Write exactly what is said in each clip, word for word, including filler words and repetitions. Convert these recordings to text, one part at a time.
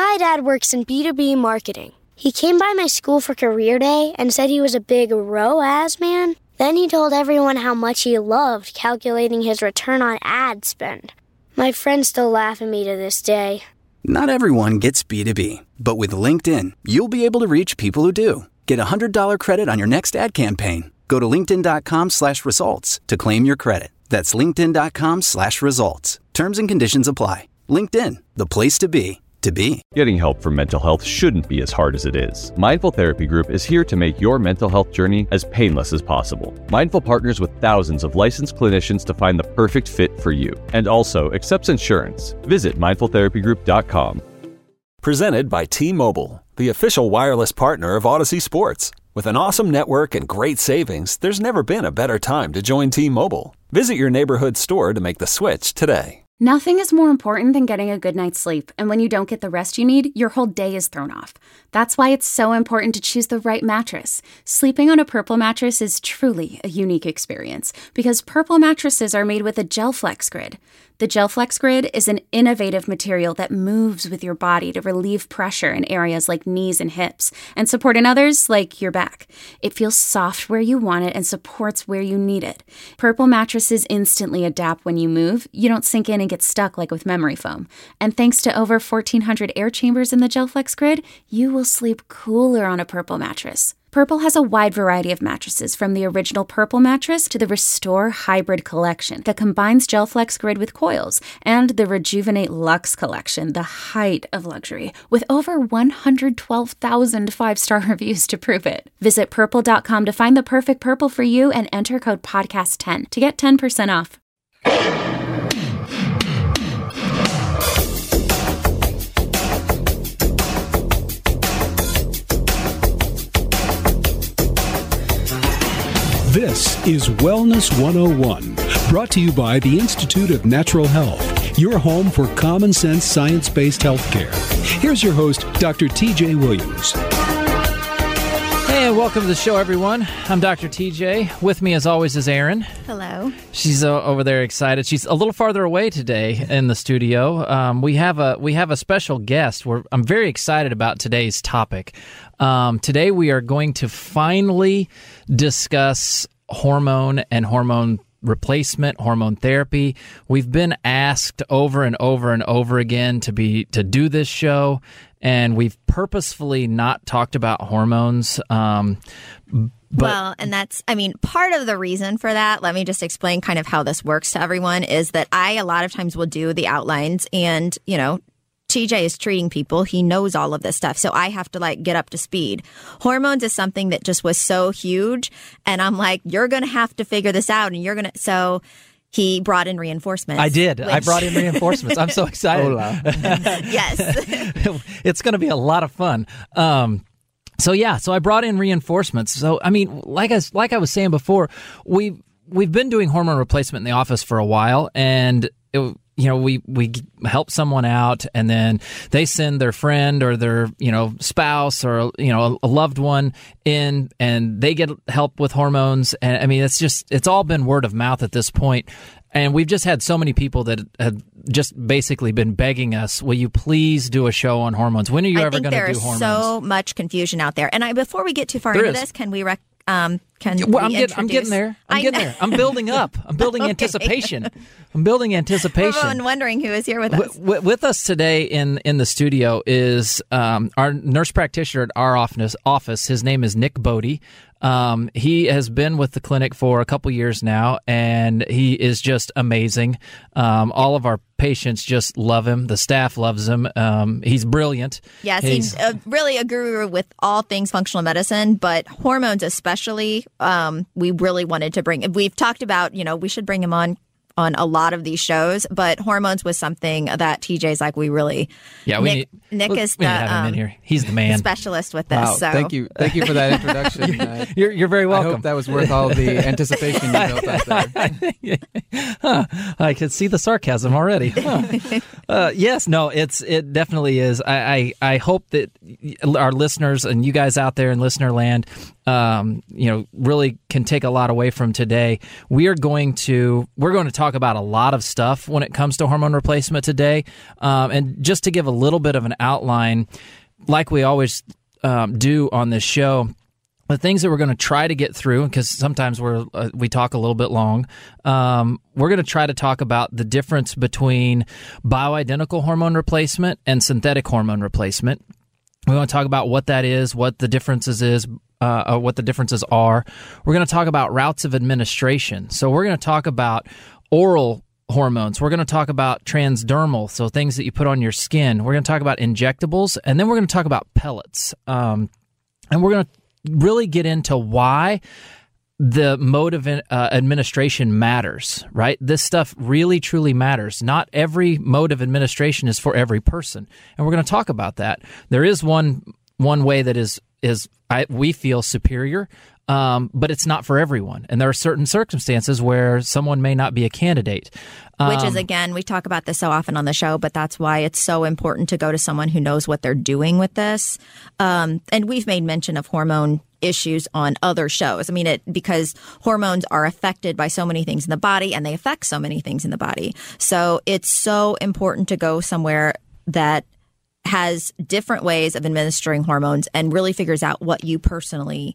My dad works in B two B marketing. He came by my school for career day and said he was a big R O A S man. Then he told everyone how much he loved calculating his return on ad spend. My friends still laugh at me to this day. Not everyone gets B two B, but with LinkedIn, you'll be able to reach people who do. Get a one hundred dollars credit on your next ad campaign. Go to linkedin.com slash results to claim your credit. That's linkedin.com slash results. Terms and conditions apply. LinkedIn, the place to be, to be. Getting help for mental health shouldn't be as hard as it is. Mindful Therapy Group is here to make your mental health journey as painless as possible. Mindful partners with thousands of licensed clinicians to find the perfect fit for you, and also accepts insurance. Visit mindful therapy group dot com. Presented by T-Mobile, the official wireless partner of Odyssey Sports. With an awesome network and great savings, there's never been a better time to join T-Mobile. Visit your neighborhood store to make the switch today. Nothing is more important than getting a good night's sleep, and when you don't get the rest you need, your whole day is thrown off. That's why it's so important to choose the right mattress. Sleeping on a Purple mattress is truly a unique experience, because Purple mattresses are made with a GelFlex Grid. The GelFlex Grid is an innovative material that moves with your body to relieve pressure in areas like knees and hips, and support in others like your back. It feels soft where you want it and supports where you need it. Purple mattresses instantly adapt when you move. You don't sink in and get stuck like with memory foam. And thanks to over fourteen hundred air chambers in the GelFlex Grid, you will sleep cooler on a Purple mattress. Purple has a wide variety of mattresses, from the original Purple mattress to the Restore Hybrid collection that combines GelFlex Grid with coils, and the Rejuvenate Luxe collection, the height of luxury, with over one hundred twelve thousand five-star reviews to prove it. Visit purple dot com to find the perfect Purple for you and enter code podcast ten to get ten percent off. This is Wellness one oh one, brought to you by the Institute of Natural Health, your home for common sense science-based healthcare. Here's your host, Doctor T J Williams. Hey, welcome to the show, everyone. I'm Doctor T J. With me, as always, is Erin. Hello. She's uh, over there excited. She's a little farther away today in the studio. Um, we have a we have a special guest. We're, I'm very excited about today's topic. Um, today, we are going to finally discuss hormone and hormone replacement, hormone therapy. We've been asked over and over and over again to be to do this show, and we've purposefully not talked about hormones. Um, but well, and that's, I mean, part of the reason for that, let me just explain kind of how this works to everyone, is that I a lot of times will do the outlines, and, you know, T J is treating people. He knows all of this stuff. So I have to like get up to speed. Hormones is something that just was so huge. And I'm like, you're going to have to figure this out. And you're going to. So he brought in reinforcements. I did. Which... I brought in reinforcements. I'm so excited. Hola. Yes. It's going to be a lot of fun. Um, so, yeah, so I brought in reinforcements. So, I mean, like I, like I was saying before, we we've been doing hormone replacement in the office for a while. And it You know, we, we help someone out, and then they send their friend or their, you know, spouse or, you know, a loved one in, and they get help with hormones. And I mean, it's just, it's all been word of mouth at this point. And we've just had so many people that have just basically been begging us, will you please do a show on hormones? When are you I ever going to do hormones? There is so much confusion out there. And I, before we get too far there into is. this, can we rec- Um, can well, we I'm, get, I'm getting there. I'm I getting know. there. I'm building up. I'm building Okay. anticipation. I'm building anticipation. Everyone wondering who is here with us. With, with us today in, in the studio is um, our nurse practitioner at our office. office. His name is Nick Bodie. Um, he has been with the clinic for a couple years now, and he is just amazing. Um, all of our patients just love him. The staff loves him. Um, he's brilliant. Yes, he's, he's a, really a guru with all things functional medicine, but hormones especially. Um, we really wanted to bring. We've talked about, you know, we should bring him on on a lot of these shows, but hormones was something that T J's like, we really. Yeah, we Nick, need, Nick we, is we the need to have him um, in here. He's the man, specialist with this. Wow, so thank you, thank you for that introduction. you're, you're, you're very welcome. I hope that was worth all the anticipation you built up there. huh, I could see the sarcasm already. Huh. Uh, yes, no, it's it definitely is. I, I I hope that our listeners and you guys out there in listener land um, you know, really can take a lot away from today. We are going to we're going to talk about a lot of stuff when it comes to hormone replacement today. Um, and just to give a little bit of an outline, like we always um, do on this show, the things that we're going to try to get through, because sometimes we're uh, we talk a little bit long, um, we're going to try to talk about the difference between bioidentical hormone replacement and synthetic hormone replacement. We want to talk about what that is, what the differences is, uh, or what the differences are. We're going to talk about routes of administration. So we're going to talk about oral hormones. We're going to talk about transdermal, so things that you put on your skin. We're going to talk about injectables, and then we're going to talk about pellets. Um, and we're going to really get into why the mode of uh, administration matters, right? This stuff really, truly matters. Not every mode of administration is for every person, and we're going to talk about that. There is one one way that is is I, we feel superior, um, but it's not for everyone, and there are certain circumstances where someone may not be a candidate. Um, Which is, again, we talk about this so often on the show, but that's why it's so important to go to someone who knows what they're doing with this. Um, and we've made mention of hormone issues on other shows. I mean, it because hormones are affected by so many things in the body, and they affect so many things in the body. So it's so important to go somewhere that has different ways of administering hormones and really figures out what you personally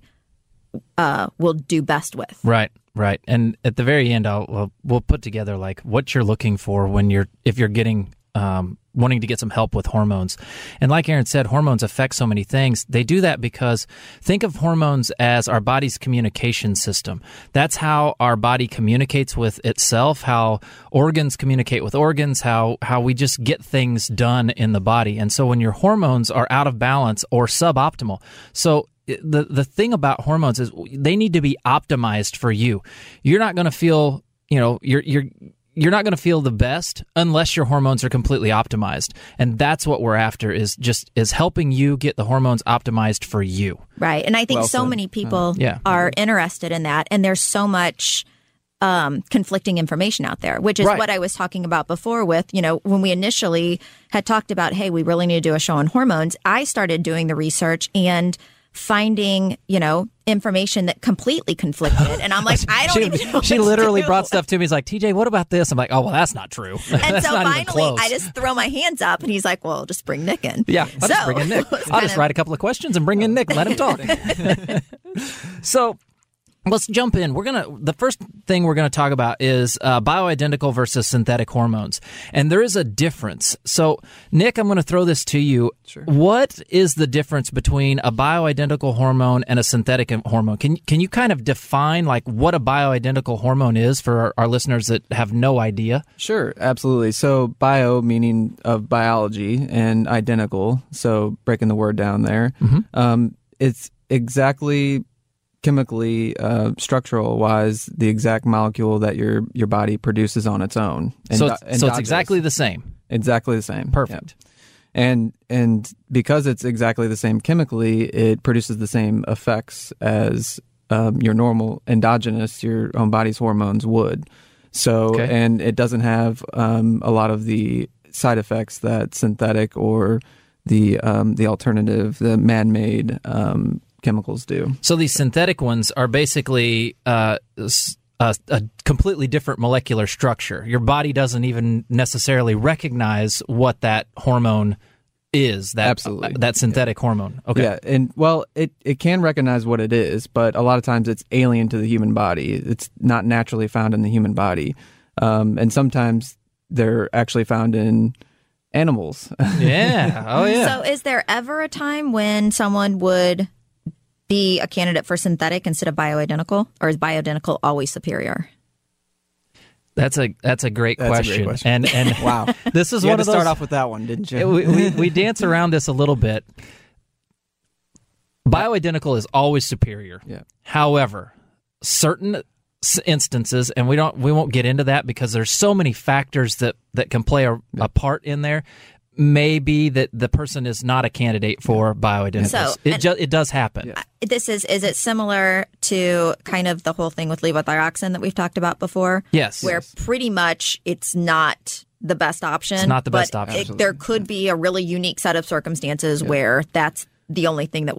uh, will do best with. Right. Right. And at the very end, I'll, we'll, we'll put together like what you're looking for when you're, if you're getting, um, wanting to get some help with hormones. And like Aaron said, hormones affect so many things. They do that because think of hormones as our body's communication system. That's how our body communicates with itself, how organs communicate with organs, how, how we just get things done in the body. And so when your hormones are out of balance or suboptimal, so The the thing about hormones is they need to be optimized for you. You're not going to feel, you know, you're you're you're not going to feel the best unless your hormones are completely optimized. And that's what we're after is just is helping you get the hormones optimized for you. Right. And I think well so said. many people uh, yeah. are interested in that, and there's so much um, conflicting information out there, which is right. what I was talking about before with, you know, when we initially had talked about, hey, we really need to do a show on hormones, I started doing the research and finding, you know, information that completely conflicted. And I'm like, I don't she, even know She what literally to do. brought stuff to me. He's like, T J, what about this? I'm like, oh, well, that's not true. And that's so not even finally, close. I just throw my hands up, and he's like, well, just bring Nick in. Yeah, I'll so, just bring in Nick. I'll just of... write a couple of questions and bring in Nick. Let him talk. So let's jump in. We're gonna. The first thing we're going to talk about is uh, bioidentical versus synthetic hormones, and there is a difference. So, Nick, I'm going to throw this to you. Sure. What is the difference between a bioidentical hormone and a synthetic hormone? Can can you kind of define like what a bioidentical hormone is for our, our listeners that have no idea? Sure, absolutely. So bio meaning of biology and identical. So breaking the word down there, Mm-hmm. um, it's exactly. chemically, uh, structural wise, the exact molecule that your your body produces on its own. So, Endo- it's, so it's exactly the same. exactly the same. Perfect. Yep. And and because it's exactly the same chemically, it produces the same effects as um, your normal endogenous, your own body's hormones would. So, Okay. and it doesn't have um, a lot of the side effects that synthetic or the um, the alternative, the man-made um, chemicals do. So these synthetic ones are basically uh, a, a completely different molecular structure. Your body doesn't even necessarily recognize what that hormone is. That Absolutely. uh, that synthetic yeah. hormone. Okay. Yeah, and well, it, it can recognize what it is, but a lot of times it's alien to the human body. It's not naturally found in the human body, um, and sometimes they're actually found in animals. Yeah. Oh yeah. So is there ever a time when someone would be a candidate for synthetic instead of bioidentical, or is bioidentical always superior? That's a that's a great, That's a question. great question. And and Wow. this is you one had of to those. start off with that one, didn't you? we, we, we dance around this a little bit. Bioidentical is always superior. Yeah. However, certain s- instances, and we don't we won't get into that because there's so many factors that, that can play a, a part in there. Maybe that the person is not a candidate for bioidenticals. So, it and- ju- it does happen. Yeah. This is is it similar to kind of the whole thing with levothyroxine that we've talked about before? Yes. Where Yes. pretty much it's not the best option. It's not the best but option. It, there could be a really unique set of circumstances where that's the only thing that will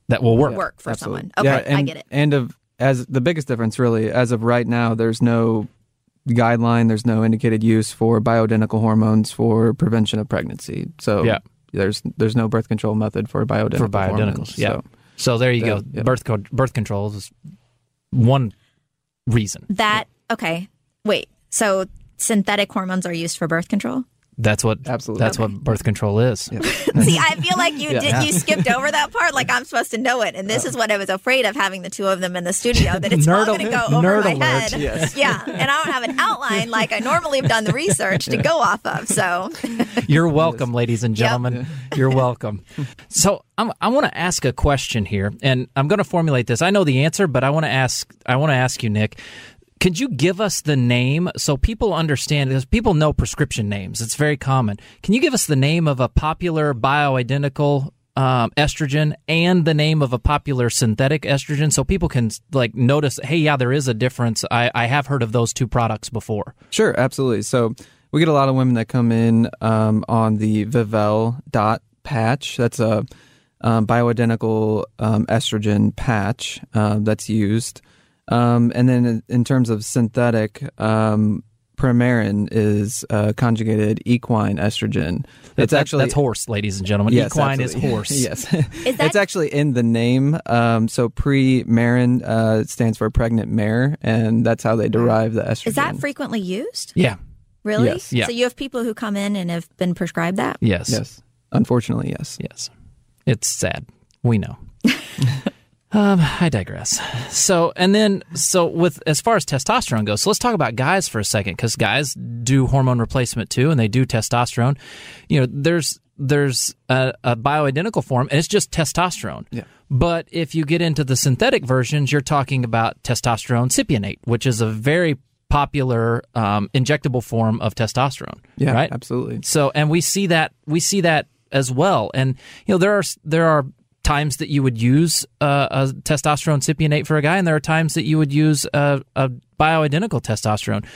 that will work. Work for Absolutely. someone. Okay, yeah, and, I get it. And of as the biggest difference, really, as of right now, there's no guideline, there's no indicated use for bioidentical hormones for prevention of pregnancy. So Yeah. there's there's no birth control method for bioidentical For bioidenticals, hormones. yeah. So, So there you Yeah, go. yeah. Birth co- birth control is one reason. That, okay, wait. So synthetic hormones are used for birth control? That's what Absolutely. That's Okay. what birth control is. See, I feel like you Yeah. did you skipped over that part. Like I'm supposed to know it, and this is what I was afraid of having the two of them in the studio. That it's all Nerd going to al- go over nerd my alert, head. yes. Yeah, and I don't have an outline like I normally have done the research to go off of. So You're welcome, ladies and Yep. gentlemen. You're welcome. So I'm, I want to ask a question here, and I'm going to formulate this. I know the answer, but I want to ask. I want to ask you, Nick. Could you give us the name so people understand? Because people know prescription names; it's very common. Can you give us the name of a popular bioidentical um, estrogen and the name of a popular synthetic estrogen, so people can like notice? Hey, yeah, there is a difference. I, I have heard of those two products before. Sure, absolutely. So we get a lot of women that come in um, on the Vivelle dot patch. That's a um, bioidentical um, estrogen patch uh, that's used. Um, and then in, in terms of synthetic, um, Premarin is uh, conjugated equine estrogen. That's It's actually that's horse, ladies and gentlemen. Yes, Equine absolutely. is horse. Yes, Is that- it's actually in the name. Um, so Premarin uh, stands for pregnant mare, and that's how they derive the estrogen. is that frequently used? Yeah. Really? Yes. Yeah. So you have people who come in and have been prescribed that? Yes. Yes, unfortunately, yes. Yes. It's sad. We know. um, I digress. So, and then, so with as far as testosterone goes, so let's talk about guys for a second, because guys do hormone replacement too, and they do testosterone. You know, there's there's a, a bioidentical form, and it's just testosterone. Yeah. But if you get into the synthetic versions, you're talking about testosterone cypionate, which is a very popular um, injectable form of testosterone. Yeah, right? absolutely. So, and we see that we see that as well. And you know, there are there are times that you would use uh, a testosterone cypionate for a guy, and there are times that you would use a, a bioidentical testosterone.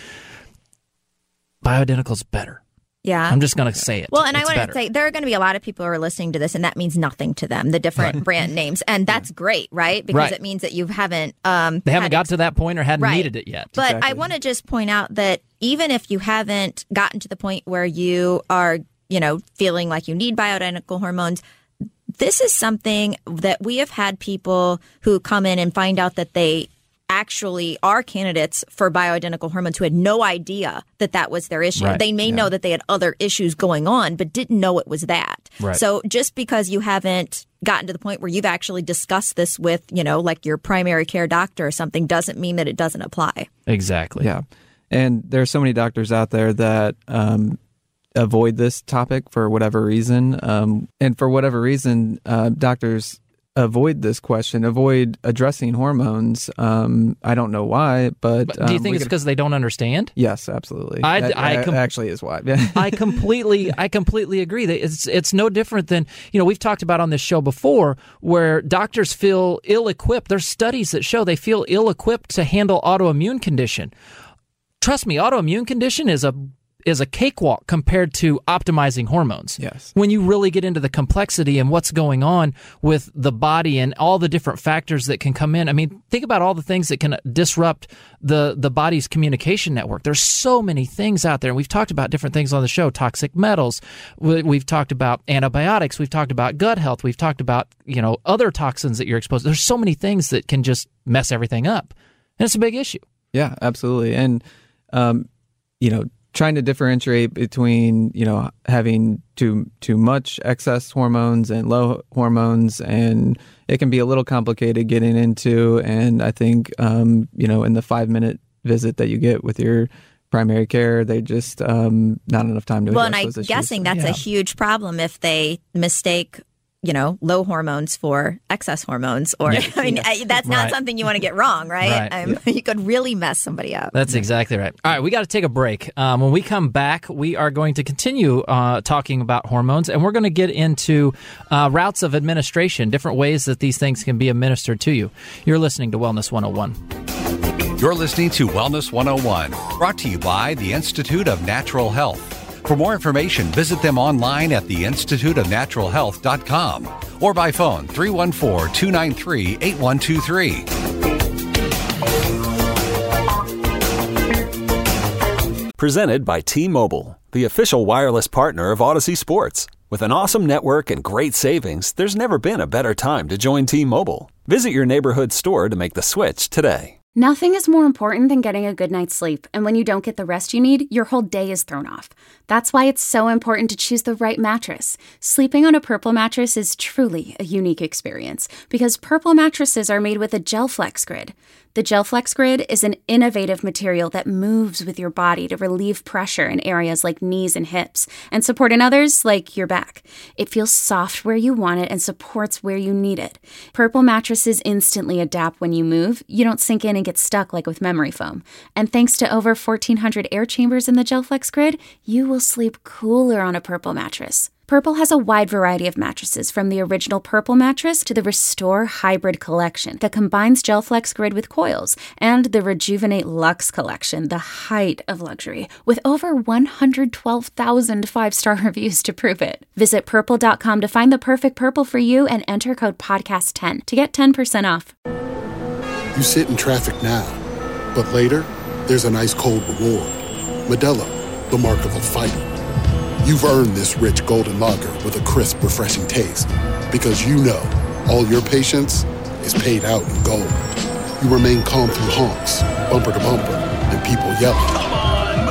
Bioidentical's better. Yeah. I'm just going to say it. Well, and It's I want better. to say there are going to be a lot of people who are listening to this, and that means nothing to them, the different Right. brand names. And that's great, right? Because Right. it means that you haven't. Um, they haven't had got ex- to that point or hadn't Right. needed it yet. But I Exactly. want to just point out that even if you haven't gotten to the point where you are, you know, feeling like you need bioidentical hormones, this is something that we have had people who come in and find out that they actually are candidates for bioidentical hormones who had no idea that that was their issue. Right. They may know that they had other issues going on, but didn't know it was that. Right. So just because you haven't gotten to the point where you've actually discussed this with, you know, like your primary care doctor or something doesn't mean that it doesn't apply. Exactly. Yeah. And there are so many doctors out there that um, avoid this topic for whatever reason. Um, and for whatever reason, uh, doctors avoid this question, avoid addressing hormones. Um, I don't know why, but, But do you um, think we it's could- because they don't understand? Yes, absolutely. I- That- I that com- actually is why. I completely, I completely agree. That it's it's no different than, you know, we've talked about on this show before, where doctors feel ill-equipped. There's studies that show they feel ill-equipped to handle autoimmune condition. Trust me, autoimmune condition is a is a cakewalk compared to optimizing hormones. Yes. When you really get into the complexity and what's going on with the body and all the different factors that can come in. I mean, think about all the things that can disrupt the, the body's communication network. There's so many things out there. And we've talked about different things on the show, toxic metals. We- We've talked about antibiotics. We've talked about gut health. We've talked about, you know, other toxins that you're exposed to. There's so many things that can just mess everything up. And it's a big issue. Yeah, absolutely. And, um, you know, trying to differentiate between, you know, having too too much excess hormones and low hormones, and it can be a little complicated getting into. And I think, um, you know, in the five minute visit that you get with your primary care, they just um, not enough time to Well, address and I'm those issues. guessing that's Yeah. a huge problem if they mistake, you know, low hormones for excess hormones. Or, Yeah. I mean, I, that's not Right. something you want to get wrong, right? Right. Um, You could really mess somebody up. That's exactly right. All right, we got to take a break. Um, when we come back, we are going to continue uh, talking about hormones, and we're going to get into uh, routes of administration, different ways that these things can be administered to you. You're listening to Wellness one oh one. You're listening to Wellness one oh one, brought to you by the Institute of Natural Health. For more information, visit them online at the institute of natural health dot com or by phone three one four, two nine three, eight one two three. Presented by T-Mobile, the official wireless partner of Odyssey Sports. With an awesome network and great savings, there's never been a better time to join T-Mobile. Visit your neighborhood store to make the switch today. Nothing is more important than getting a good night's sleep, and when you don't get the rest you need, your whole day is thrown off. That's why it's so important to choose the right mattress. Sleeping on a Purple mattress is truly a unique experience because Purple mattresses are made with a GelFlex Grid. The GelFlex Grid is an innovative material that moves with your body to relieve pressure in areas like knees and hips and support in others like your back. It feels soft where you want it and supports where you need it. Purple mattresses instantly adapt when you move. You don't sink in and get stuck like with memory foam. And thanks to over fourteen hundred air chambers in the GelFlex Grid, you will sleep cooler on a Purple mattress. Purple has a wide variety of mattresses, from the original Purple mattress to the Restore Hybrid collection that combines GelFlex Grid with coils, and the Rejuvenate Luxe collection, the height of luxury, with over one hundred twelve thousand five-star reviews to prove it. Visit purple dot com to find the perfect Purple for you and enter code podcast ten to get ten percent off. You sit in traffic now, but later, there's an ice-cold reward. Modelo, the mark of a fighter. You've earned this rich golden lager with a crisp, refreshing taste. Because you know, all your patience is paid out in gold. You remain calm through honks, bumper to bumper, and people yelling. Come on,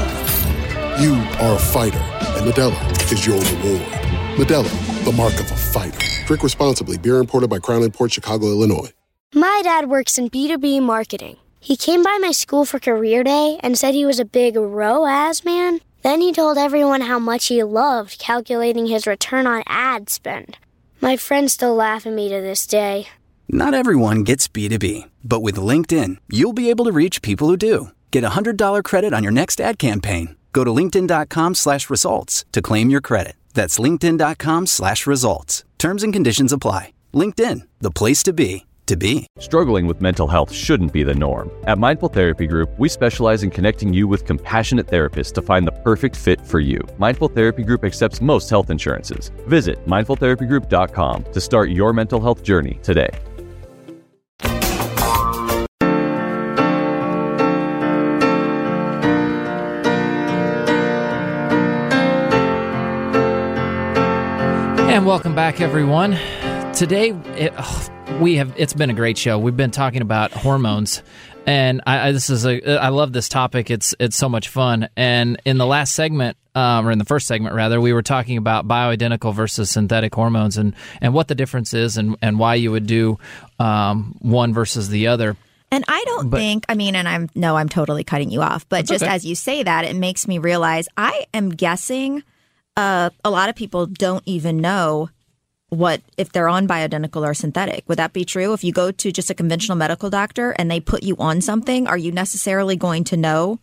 move! You are a fighter, and Modelo is your reward. Modelo, the mark of a fighter. Drink responsibly. Beer imported by Crown Imports, Chicago, Illinois. My dad works in B two B marketing. He came by my school for career day and said he was a big R O A S man. Then he told everyone how much he loved calculating his return on ad spend. My friends still laugh at me to this day. Not everyone gets B two B, but with LinkedIn, you'll be able to reach people who do. Get a one hundred dollars credit on your next ad campaign. Go to linkedin.com slash results to claim your credit. That's linkedin.com slash results. Terms and conditions apply. LinkedIn, the place to be. To be. Struggling with mental health shouldn't be the norm. At Mindful Therapy Group, we specialize in connecting you with compassionate therapists to find the perfect fit for you. Mindful Therapy Group accepts most health insurances. Visit mindful therapy group dot com to start your mental health journey today. And welcome back, everyone. Today, it, oh, we have it's been a great show. We've been talking about hormones, and I, I this is a I love this topic. It's it's so much fun. And in the last segment, um, or in the first segment rather, we were talking about bioidentical versus synthetic hormones, and, and what the difference is, and, and why you would do um, one versus the other. And I don't but, think, I mean, and I'm no, I'm totally cutting you off, but just okay. As you say that, it makes me realize I am guessing uh, a lot of people don't even know what if they're on bioidentical or synthetic. Would that be true? If you go to just a conventional medical doctor and they put you on something, are you necessarily going to know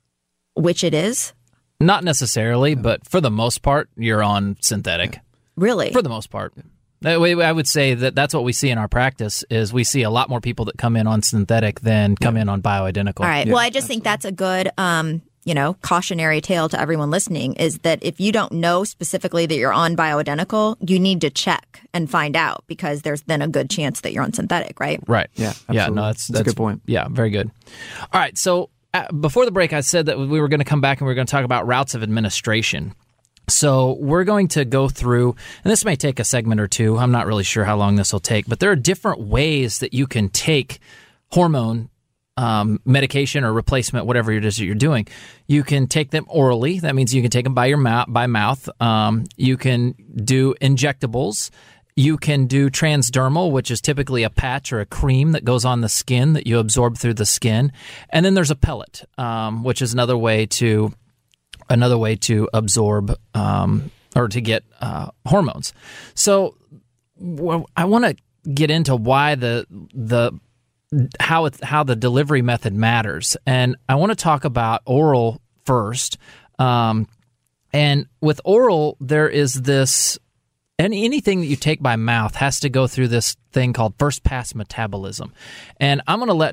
which it is? Not necessarily, but for the most part, you're on synthetic. Really? For the most part. I would say that that's what we see in our practice is we see a lot more people that come in on synthetic than come yeah. in on bioidentical. All right. Yeah, well, I just absolutely. think that's a good um, you know, cautionary tale to everyone listening is that if you don't know specifically that you're on bioidentical, you need to check and find out because there's then a good chance that you're on synthetic, right? Right. Yeah. Absolutely. Yeah. No, that's, that's, that's a good point. Yeah. Very good. All right. So uh, before the break, I said that we were going to come back and we were going to talk about routes of administration. So we're going to go through, and this may take a segment or two. I'm not really sure how long this will take, but there are different ways that you can take hormone um, medication or replacement, whatever it is that you're doing. You can take them orally. That means you can take them by your mouth. By mouth. Um, you can do injectables. You can do transdermal, which is typically a patch or a cream that goes on the skin that you absorb through the skin. And then there's a pellet, um, which is another way to another way to absorb um, or to get uh, hormones. So well, I want to get into why the the how it, how the delivery method matters, and I want to talk about oral first. Um, and with oral, there is this. And anything that you take by mouth has to go through this thing called first pass metabolism. And I'm going to let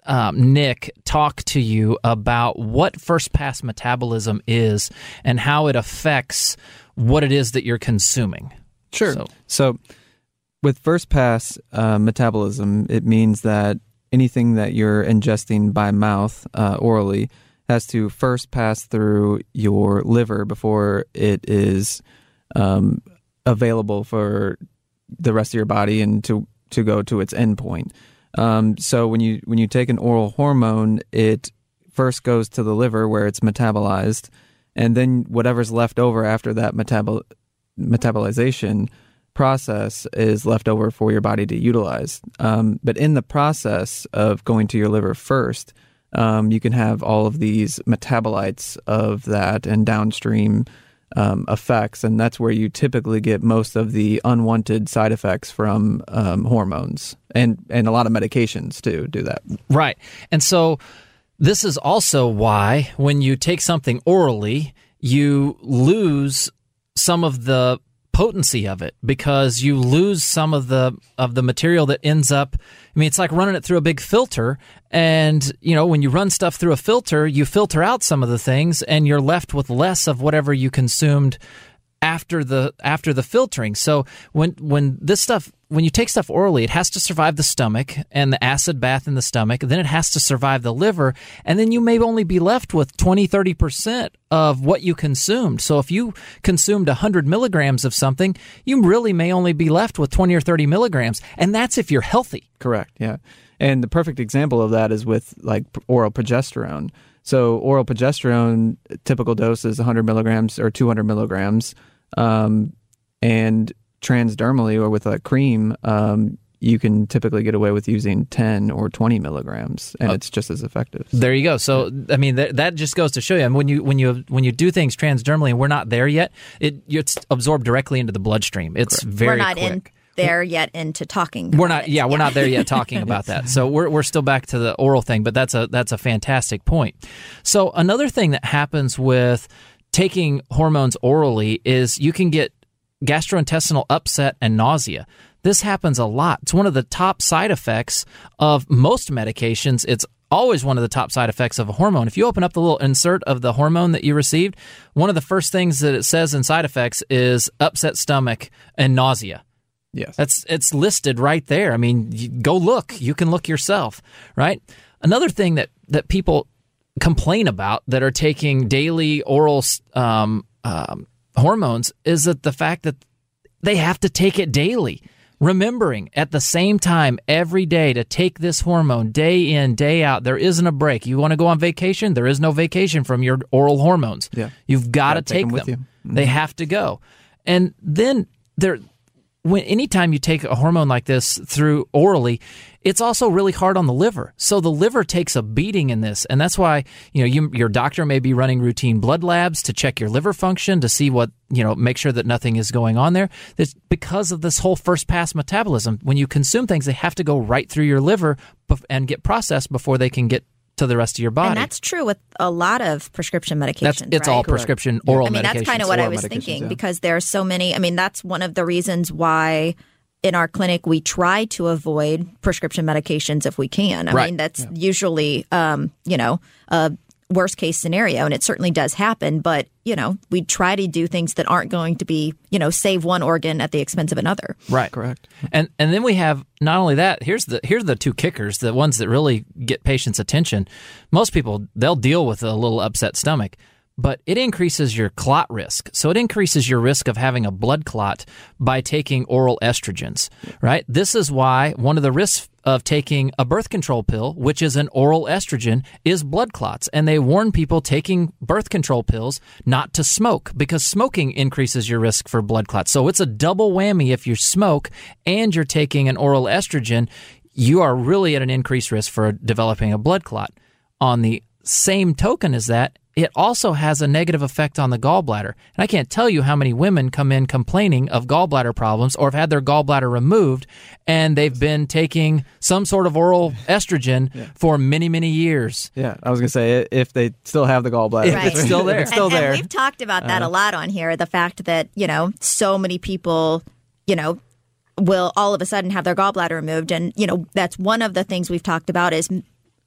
um, Nick talk to you about what first pass metabolism is and how it affects what it is that you're consuming. Sure. So, so with first pass uh, metabolism, it means that anything that you're ingesting by mouth uh, orally has to first pass through your liver before it is um, available for the rest of your body and to, to go to its endpoint. Um, so when you when you take an oral hormone, it first goes to the liver where it's metabolized, and then whatever's left over after that metabol- metabolization process is left over for your body to utilize. Um, but in the process of going to your liver first, um, you can have all of these metabolites of that and downstream um, effects, and that's where you typically get most of the unwanted side effects from um, hormones and, and a lot of medications too do that. Right. And so this is also why when you take something orally, you lose some of the potency of it because you lose some of the of the material that ends up. I mean, it's like running it through a big filter, and you know when you run stuff through a filter, you filter out some of the things, and you're left with less of whatever you consumed after the after the filtering. So when when this stuff when you take stuff orally, it has to survive the stomach and the acid bath in the stomach. Then it has to survive the liver, and then you may only be left with twenty, thirty percent of what you consumed. So if you consumed one hundred milligrams of something, you really may only be left with twenty or thirty milligrams, and that's if you're healthy. Correct, yeah. And the perfect example of that is with like oral progesterone. So oral progesterone, typical dose is one hundred milligrams or two hundred milligrams. Um, and transdermally or with a cream, um, you can typically get away with using ten or twenty milligrams, and oh. it's just as effective. There you go. So, I mean, that, that just goes to show you. And when you when you when you do things transdermally, and we're not there yet, it it's absorbed directly into the bloodstream. It's Correct. very we're not quick. in there yet into talking. We're not. It. Yeah, yeah, we're not there yet talking about that. So we're we're still back to the oral thing, but that's a that's a fantastic point. So another thing that happens with taking hormones orally is you can get gastrointestinal upset and nausea. This happens a lot. It's one of the top side effects of most medications. It's always one of the top side effects of a hormone. If you open up the little insert of the hormone that you received, one of the first things that it says in side effects is upset stomach and nausea. Yes. That's it's listed right there. I mean, you, go look. You can look yourself, right? Another thing that, that people complain about that are taking daily oral um, um, hormones is that the fact that they have to take it daily, remembering at the same time every day to take this hormone day in, day out. There isn't a break. You want to go on vacation? There is no vacation from your oral hormones. Yeah. You've got to take, take them. them. With you. Mm-hmm. They have to go. And then there when anytime you take a hormone like this through orally, it's also really hard on the liver. So the liver takes a beating in this, and that's why you know you, your doctor may be running routine blood labs to check your liver function to see what you know, make sure that nothing is going on there. It's because of this whole first pass metabolism. When you consume things, they have to go right through your liver and get processed before they can get to the rest of your body. And that's true with a lot of prescription medications. That's, it's right? all prescription Correct. oral medications. I mean, that's kind of what oral I was thinking yeah. because there are so many. I mean, that's one of the reasons why in our clinic we try to avoid prescription medications if we can. I right. mean, that's yeah. usually, um, you know, a worst case scenario, and it certainly does happen. But, you know, we try to do things that aren't going to be, you know, save one organ at the expense of another. Right. Correct. And and then we have not only that, here's the here's the two kickers, the ones that really get patients' attention. Most people, they'll deal with a little upset stomach, but it increases your clot risk. So it increases your risk of having a blood clot by taking oral estrogens, right? This is why one of the risks of taking a birth control pill, which is an oral estrogen, is blood clots. And they warn people taking birth control pills not to smoke because smoking increases your risk for blood clots. So it's a double whammy if you smoke and you're taking an oral estrogen, you are really at an increased risk for developing a blood clot. On the same token as that, it also has a negative effect on the gallbladder. And I can't tell you how many women come in complaining of gallbladder problems or have had their gallbladder removed, and they've been taking some sort of oral estrogen yeah. for many, many years. Yeah, I was going to say, if they still have the gallbladder. Right. It's still there. And, still there. And we've talked about that uh, a lot on here, the fact that, you know, so many people, you know, will all of a sudden have their gallbladder removed. And, you know, that's one of the things we've talked about is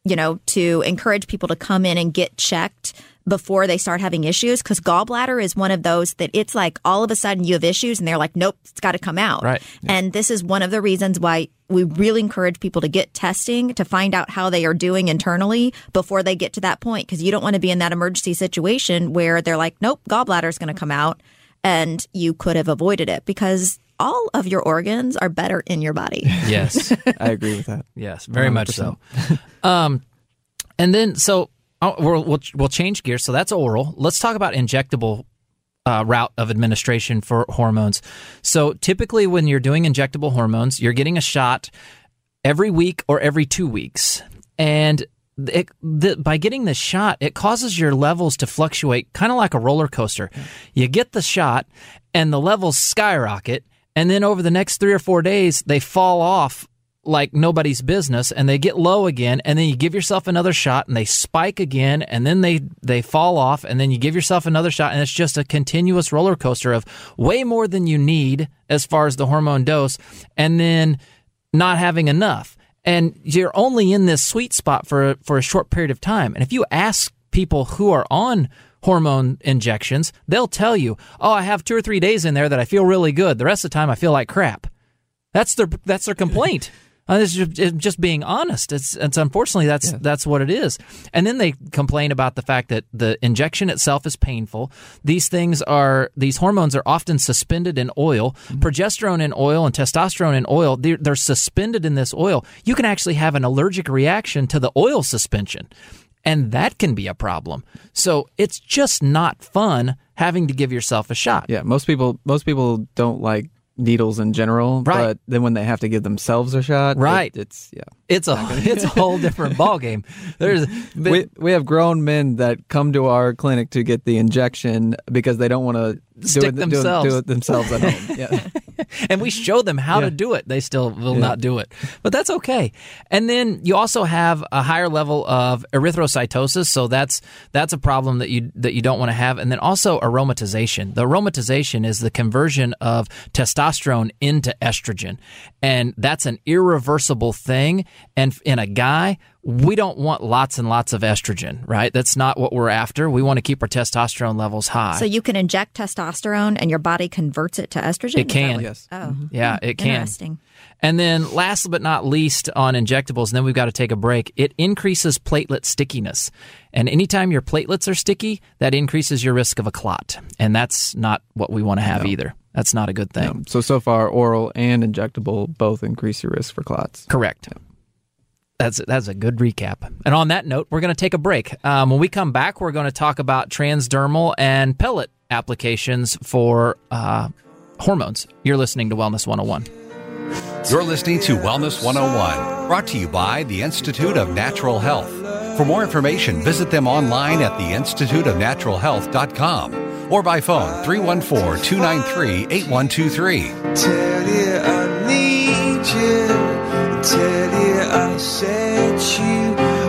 you know, to encourage people to come in and get checked before they start having issues, because gallbladder is one of those that it's like all of a sudden you have issues and they're like, nope, it's got to come out. Right. And this is one of the reasons why we really encourage people to get testing to find out how they are doing internally before they get to that point, because you don't want to be in that emergency situation where they're like, nope, gallbladder is going to come out, and you could have avoided it, because all of your organs are better in your body. Yes. I agree with that. Yes, very much so. um, and then, so oh, we'll, we'll we'll change gears. So that's oral. Let's talk about injectable uh, route of administration for hormones. So typically when you're doing injectable hormones, you're getting a shot every week or every two weeks. And it, the, by getting this shot, it causes your levels to fluctuate kind of like a roller coaster. You get the shot and the levels skyrocket. And then over the next three or four days, they fall off like nobody's business, and they get low again, and then you give yourself another shot, and they spike again, and then they, they fall off, and then you give yourself another shot, and it's just a continuous roller coaster of way more than you need as far as the hormone dose, and then not having enough. And you're only in this sweet spot for, for a short period of time. And if you ask people who are on hormone injections, they'll tell you, oh, I have two or three days in there that I feel really good. The rest of the time I feel like crap. That's their that's their complaint. Uh, it's just, it's just being honest. It's, it's unfortunately that's yeah. that's what it is. And then they complain about the fact that the injection itself is painful. These things are these hormones are often suspended in oil. Mm-hmm. Progesterone in oil and testosterone in oil, they're, they're suspended in this oil. You can actually have an allergic reaction to the oil suspension, and that can be a problem. So it's just not fun having to give yourself a shot. Yeah, most people most people don't like needles in general, right. But then when they have to give themselves a shot, right? It, it's yeah, it's a it's a whole different ballgame. There's been, we we have grown men that come to our clinic to get the injection because they don't want to do it, themselves. Do, do it themselves at home. Yeah. And we show them how yeah. to do it. They still will yeah. not do it. But that's okay. And then you also have a higher level of erythrocytosis, so that's that's a problem that you that you don't want to have. And then also aromatization. The aromatization is the conversion of testosterone into estrogen. And that's an irreversible thing. And in a guy, we don't want lots and lots of estrogen, right? That's not what we're after. We want to keep our testosterone levels high. So you can inject testosterone and your body converts it to estrogen? It can. Yes. Oh. Mm-hmm. Yeah, it can. Interesting. And then last but not least on injectables, and then we've got to take a break, it increases platelet stickiness. And anytime your platelets are sticky, that increases your risk of a clot. And that's not what we want to have no. either. That's not a good thing. No. So, so far, oral and injectable both increase your risk for clots. Correct. Yeah. That's that's a good recap. And on that note, we're going to take a break. Um, when we come back, we're going to talk about transdermal and pellet applications for uh, hormones. You're listening to Wellness one oh one. You're listening to Wellness one oh one, brought to you by the Institute of Natural Health. For more information, visit them online at the institute of natural health dot com or by phone three one four, two nine three, eight one two three. Tell you I need you. Tell you I set you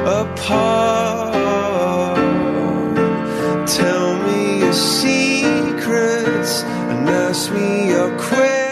apart. Tell me your secrets and ask me your questions.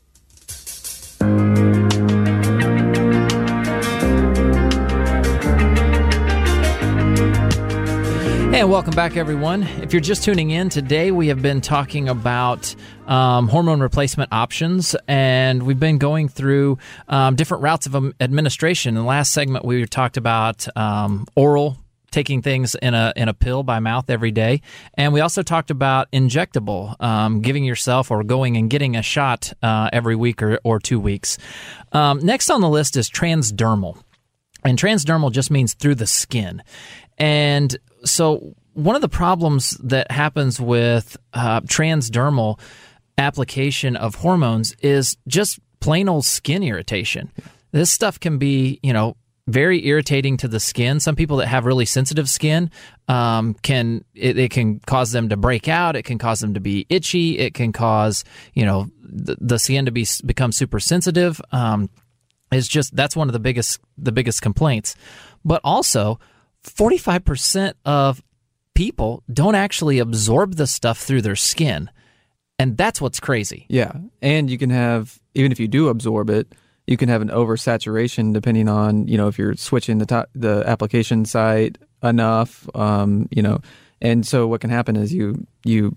And welcome back, everyone. If you're just tuning in, today we have been talking about um, hormone replacement options, and we've been going through um, different routes of um, administration. In the last segment, we talked about um, oral, taking things in a in a pill by mouth every day, and we also talked about injectable, um, giving yourself or going and getting a shot uh, every week or, or two weeks. Um, next on the list is transdermal, and transdermal just means through the skin. And so one of the problems that happens with uh, transdermal application of hormones is just plain old skin irritation. This stuff can be, you know, very irritating to the skin. Some people that have really sensitive skin um, can it, it can cause them to break out. It can cause them to be itchy. It can cause, you know, the, the skin to be become super sensitive. Um, it's just that's one of the biggest the biggest complaints. But also, forty-five percent of people don't actually absorb the stuff through their skin. And that's what's crazy. Yeah. And you can have, even if you do absorb it, you can have an oversaturation depending on, you know, if you're switching the to- the application site enough, um, you know. And so what can happen is you you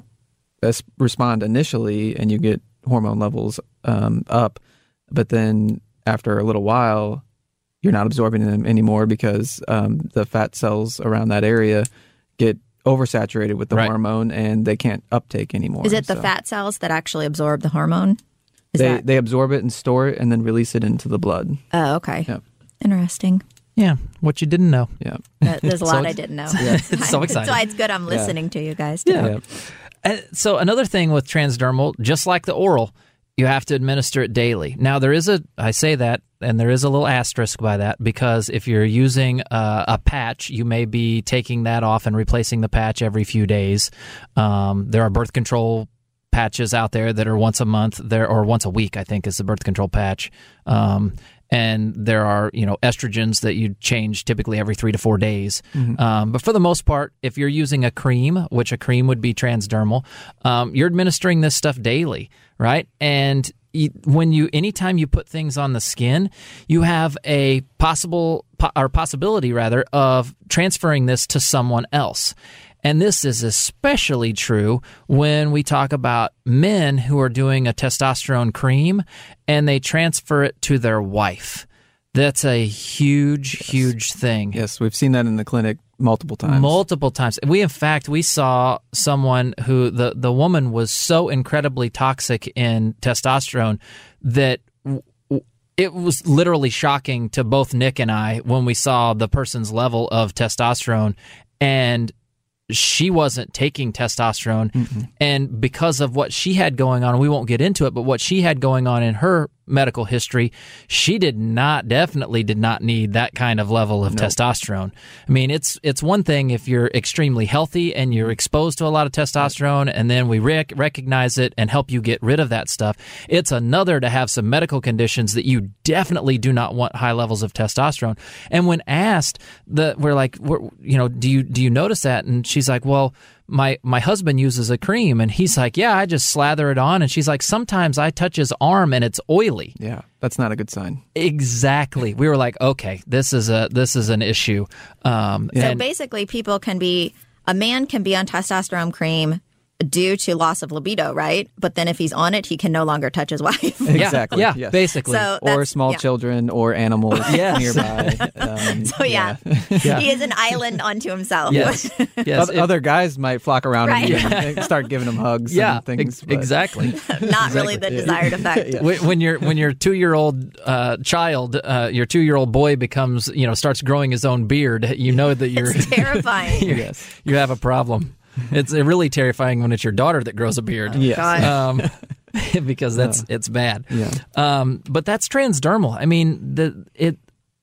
respond initially and you get hormone levels um, up, but then after a little while, you're not absorbing them anymore because um, the fat cells around that area get oversaturated with the right. hormone and they can't uptake anymore. Is it the so. fat cells that actually absorb the hormone? Is They that... they absorb it and store it and then release it into the blood. Oh, okay. Yep. Interesting. Yeah, what you didn't know. Yeah. There's a So lot I ex- didn't know. Yeah. It's so exciting. That's why it's good I'm listening Yeah. to you guys. Too. Yeah. And so another thing with transdermal, just like the oral, you have to administer it daily. Now, there is a, I say that, and there is a little asterisk by that, because if you're using uh, a patch, you may be taking that off and replacing the patch every few days. Um, there are birth control patches out there that are once a month, there or once a week, I think, is the birth control patch. Um, and there are, you know, estrogens that you change typically every three to four days. Mm-hmm. Um, but for the most part, if you're using a cream, which a cream would be transdermal, um, you're administering this stuff daily, right? And you, when you, anytime you put things on the skin, you have a possible po- or possibility rather of transferring this to someone else. And this is especially true when we talk about men who are doing a testosterone cream and they transfer it to their wife. That's a huge, yes. huge thing. Yes, we've seen that in the clinic multiple times. Multiple times. We, in fact, we saw someone who, the, the woman was so incredibly toxic in testosterone that w- it was literally shocking to both Nick and I when we saw the person's level of testosterone, and she wasn't taking testosterone. Mm-hmm. And because of what she had going on, we won't get into it, but what she had going on in her medical history, she did not, definitely did not need that kind of level of nope. testosterone. I mean, it's it's one thing if you're extremely healthy and you're exposed to a lot of testosterone, and then we rec- recognize it and help you get rid of that stuff. It's another to have some medical conditions that you definitely do not want high levels of testosterone. And when asked, the, we're like, we're, you know, do you do you notice that? And she's like, well, my my husband uses a cream, and he's like, yeah, I just slather it on. And she's like, sometimes I touch his arm and it's oily. Yeah, that's not a good sign. Exactly. We were like, okay, this is a this is an issue. Um, so and, basically, people can be a man can be on testosterone cream due to loss of libido, right? But then if he's on it, he can no longer touch his wife. Exactly. Yeah, yes. basically. So or small yeah. children or animals yes. nearby. Um, so yeah. yeah, he is an island unto himself. Yes. yes. Other, other guys might flock around right. him and start giving him hugs. Yeah, and things. Ex- exactly. Not really the desired effect. yeah. When, when your when your two year old uh, child, uh, your two year old boy becomes, you know, starts growing his own beard, you know that you're it's terrifying. you're, yes. you have a problem. It's really terrifying when it's your daughter that grows a beard. Oh, yes. Um, because that's yeah. it's bad. Yeah. Um, but that's transdermal. I mean, the it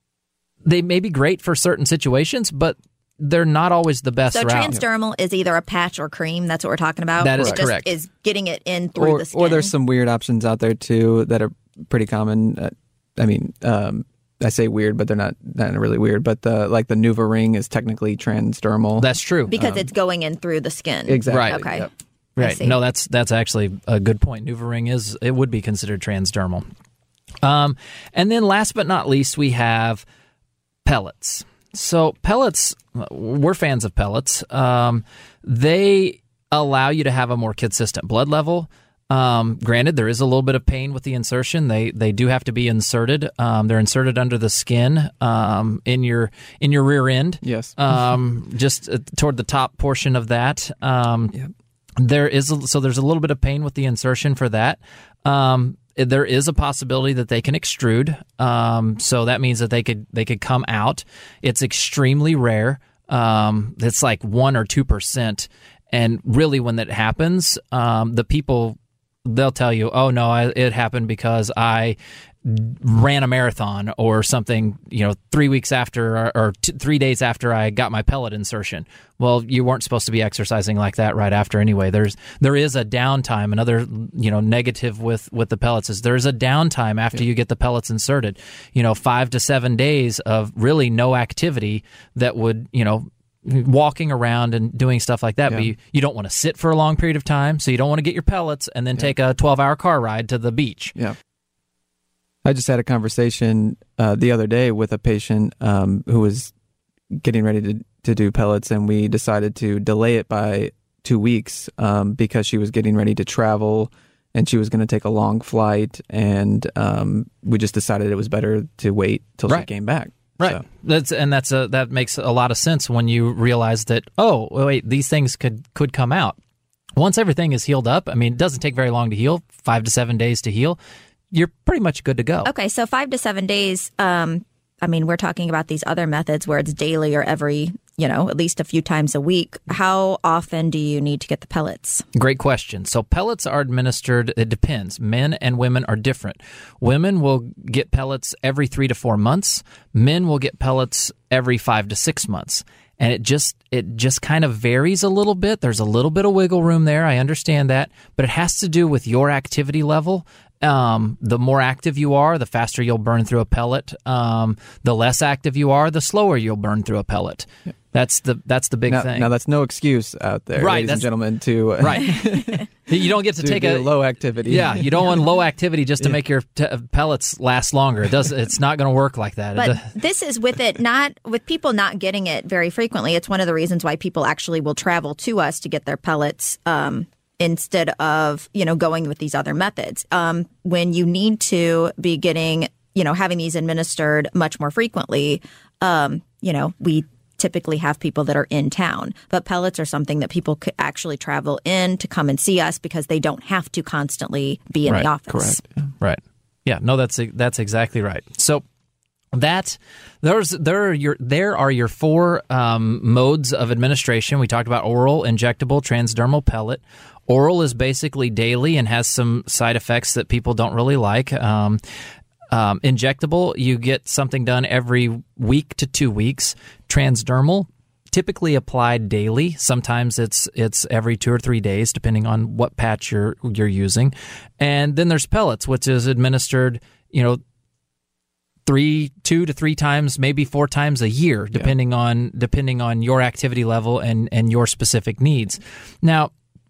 they may be great for certain situations, but they're not always the best so route. transdermal is either a patch or cream. That's what we're talking about. That is it just correct. Is getting it in through or, the skin. or there's some weird options out there too that are pretty common. Uh, I mean, um, I say weird, but they're not, not really weird. But the like the NuvaRing is technically transdermal. That's true. because um, it's going in through the skin. Exactly. Right. Okay. Yep. I Right. see. No, that's that's actually a good point. NuvaRing is it would be considered transdermal. Um, and then last but not least, we have pellets. So pellets, we're fans of pellets. Um, they allow you to have a more consistent blood level. Um, granted, there is a little bit of pain with the insertion. They they do have to be inserted. Um, they're inserted under the skin um, in your in your rear end. Yes. Um, just uh, toward the top portion of that. Um, Yep. There is a, so there's a little bit of pain with the insertion for that. Um, there is a possibility that they can extrude. Um, so that means that they could they could come out. It's extremely rare. Um, it's like one or two percent. And really, when that happens, um, the people they'll tell you, "Oh no, I, it happened because I ran a marathon or something." You know, three weeks after or, or t- three days after I got my pellet insertion. Well, you weren't supposed to be exercising like that right after anyway. There's there is a downtime. Another you know negative with, with the pellets is there's a downtime after yeah. you get the pellets inserted. You know, five to seven days of really no activity that would you know. walking around and doing stuff like that, yeah. but you, you don't want to sit for a long period of time, so you don't want to get your pellets and then yeah. take a twelve-hour car ride to the beach. Yeah. I just had a conversation uh, the other day with a patient um, who was getting ready to, to do pellets, and we decided to delay it by two weeks um, because she was getting ready to travel and she was going to take a long flight, and um, we just decided it was better to wait till Right. she came back. Right. So. That's and that's a that makes a lot of sense when you realize that, oh, wait, these things could could come out. Once everything is healed up, I mean, it doesn't take very long to heal, five to seven days to heal. You're pretty much good to go. Okay, so five to seven days. Um, I mean, we're talking about these other methods where it's daily or every, you know, at least a few times a week. How often do you need to get the pellets? Great question. So pellets are administered, it depends. Men and women are different. Women will get pellets every three to four months. Men will get pellets every five to six months. And it just it just kind of varies a little bit. There's a little bit of wiggle room there. I understand that. But it has to do with your activity level. Um, the more active you are, the faster you'll burn through a pellet. Um, the less active you are, the slower you'll burn through a pellet. That's the that's the big now, thing. Now, that's no excuse out there, Right, ladies that's- and gentlemen, to uh, Right. You don't get to to take do a low activity. Yeah, you don't want low activity just to make your t- pellets last longer. It does. It's not going to work like that. It But does- this is with it not with people not getting it very frequently. It's one of the reasons why people actually will travel to us to get their pellets um, instead of, you know, going with these other methods. Um, when you need to be getting, you know, having these administered much more frequently, um, you know, we typically have people that are in town, but pellets are something that people could actually travel in to come and see us because they don't have to constantly be in Right, the office. Correct. Right. Yeah. No, that's that's exactly right. So that there's there are your there are your four um, modes of administration. We talked about oral, injectable, transdermal, pellet. Oral is basically daily and has some side effects that people don't really like. Um, um, injectable, you get something done every week to two weeks. Transdermal, typically applied daily. Sometimes it's it's every two or three days, depending on what patch you're you're using. And then there's pellets, which is administered, you know, three, two to three times, maybe four times a year, depending yeah. on depending on your activity level and and your specific needs. Now,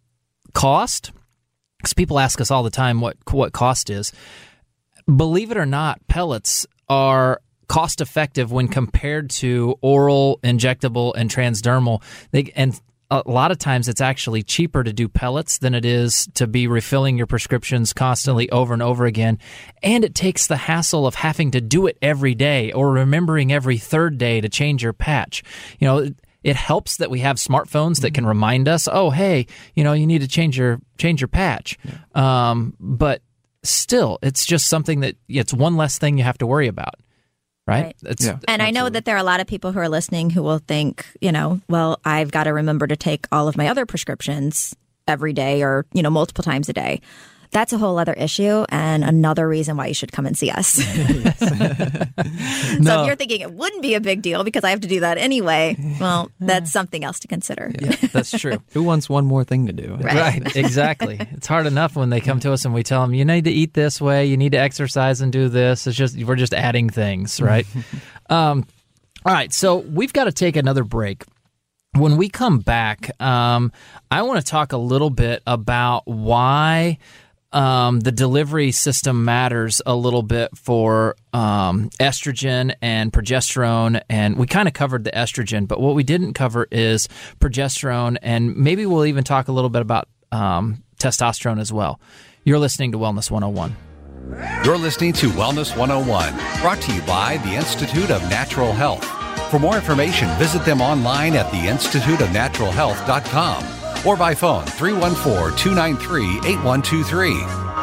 cost, because people ask us all the time what what cost is. Believe it or not, pellets are cost effective when compared to oral, injectable, and transdermal. They, and a lot of times it's actually cheaper to do pellets than it is to be refilling your prescriptions constantly over and over again. And it takes the hassle of having to do it every day or remembering every third day to change your patch. You know, it helps that we have smartphones that can remind us, oh, hey, you know, you need to change your change your patch. Yeah. Um, but still, it's just something that it's one less thing you have to worry about. Right. right. It's, yeah, and absolutely. I know that there are a lot of people who are listening who will think, you know, well, I've got to remember to take all of my other prescriptions every day or, you know, multiple times a day. That's a whole other issue and another reason why you should come and see us. So no. if you're thinking it wouldn't be a big deal because I have to do that anyway, well, that's something else to consider. Yeah, that's true. Who wants one more thing to do? Right. right, exactly. It's hard enough when they come to us and we tell them, you need to eat this way, you need to exercise and do this. It's just, we're just adding things, right? um, all right, so we've got to take another break. When we come back, um, I want to talk a little bit about why Um, the delivery system matters a little bit for um, estrogen and progesterone, and we kind of covered the estrogen, but what we didn't cover is progesterone, and maybe we'll even talk a little bit about um, testosterone as well. You're listening to Wellness one oh one. You're listening to Wellness one oh one, brought to you by the Institute of Natural Health. For more information, visit them online at the institute of natural health dot com. Or by phone, three one four, two nine three, eight one two three.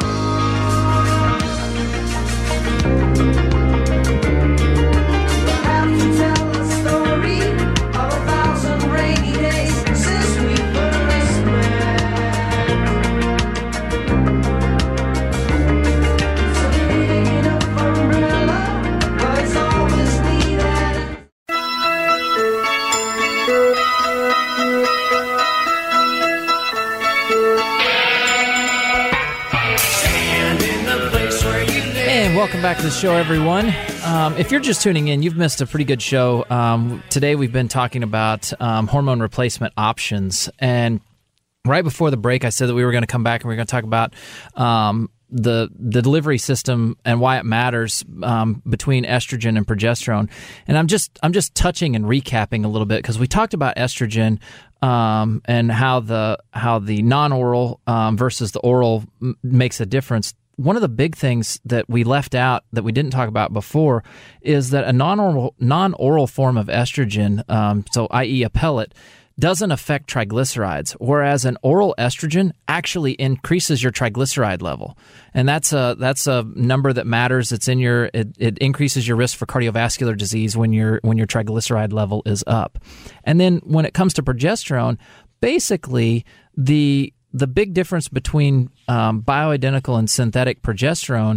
Welcome back to the show, everyone. Um, if you're just tuning in, you've missed a pretty good show. Um, today we've been talking about um, hormone replacement options. And right before the break, I said that we were going to come back and we were going to talk about um, the the delivery system and why it matters um, between estrogen and progesterone. And I'm just I'm just touching and recapping a little bit because we talked about estrogen um, and how the how the non-oral um, versus the oral m- makes a difference. One of the big things that we left out that we didn't talk about before is that a non-oral non-oral form of estrogen, um, so that is a pellet, doesn't affect triglycerides, whereas an oral estrogen actually increases your triglyceride level, and that's a that's a number that matters. It's in your it, it increases your risk for cardiovascular disease when your when your triglyceride level is up. And then when it comes to progesterone, basically the the big difference between um, bioidentical and synthetic progesterone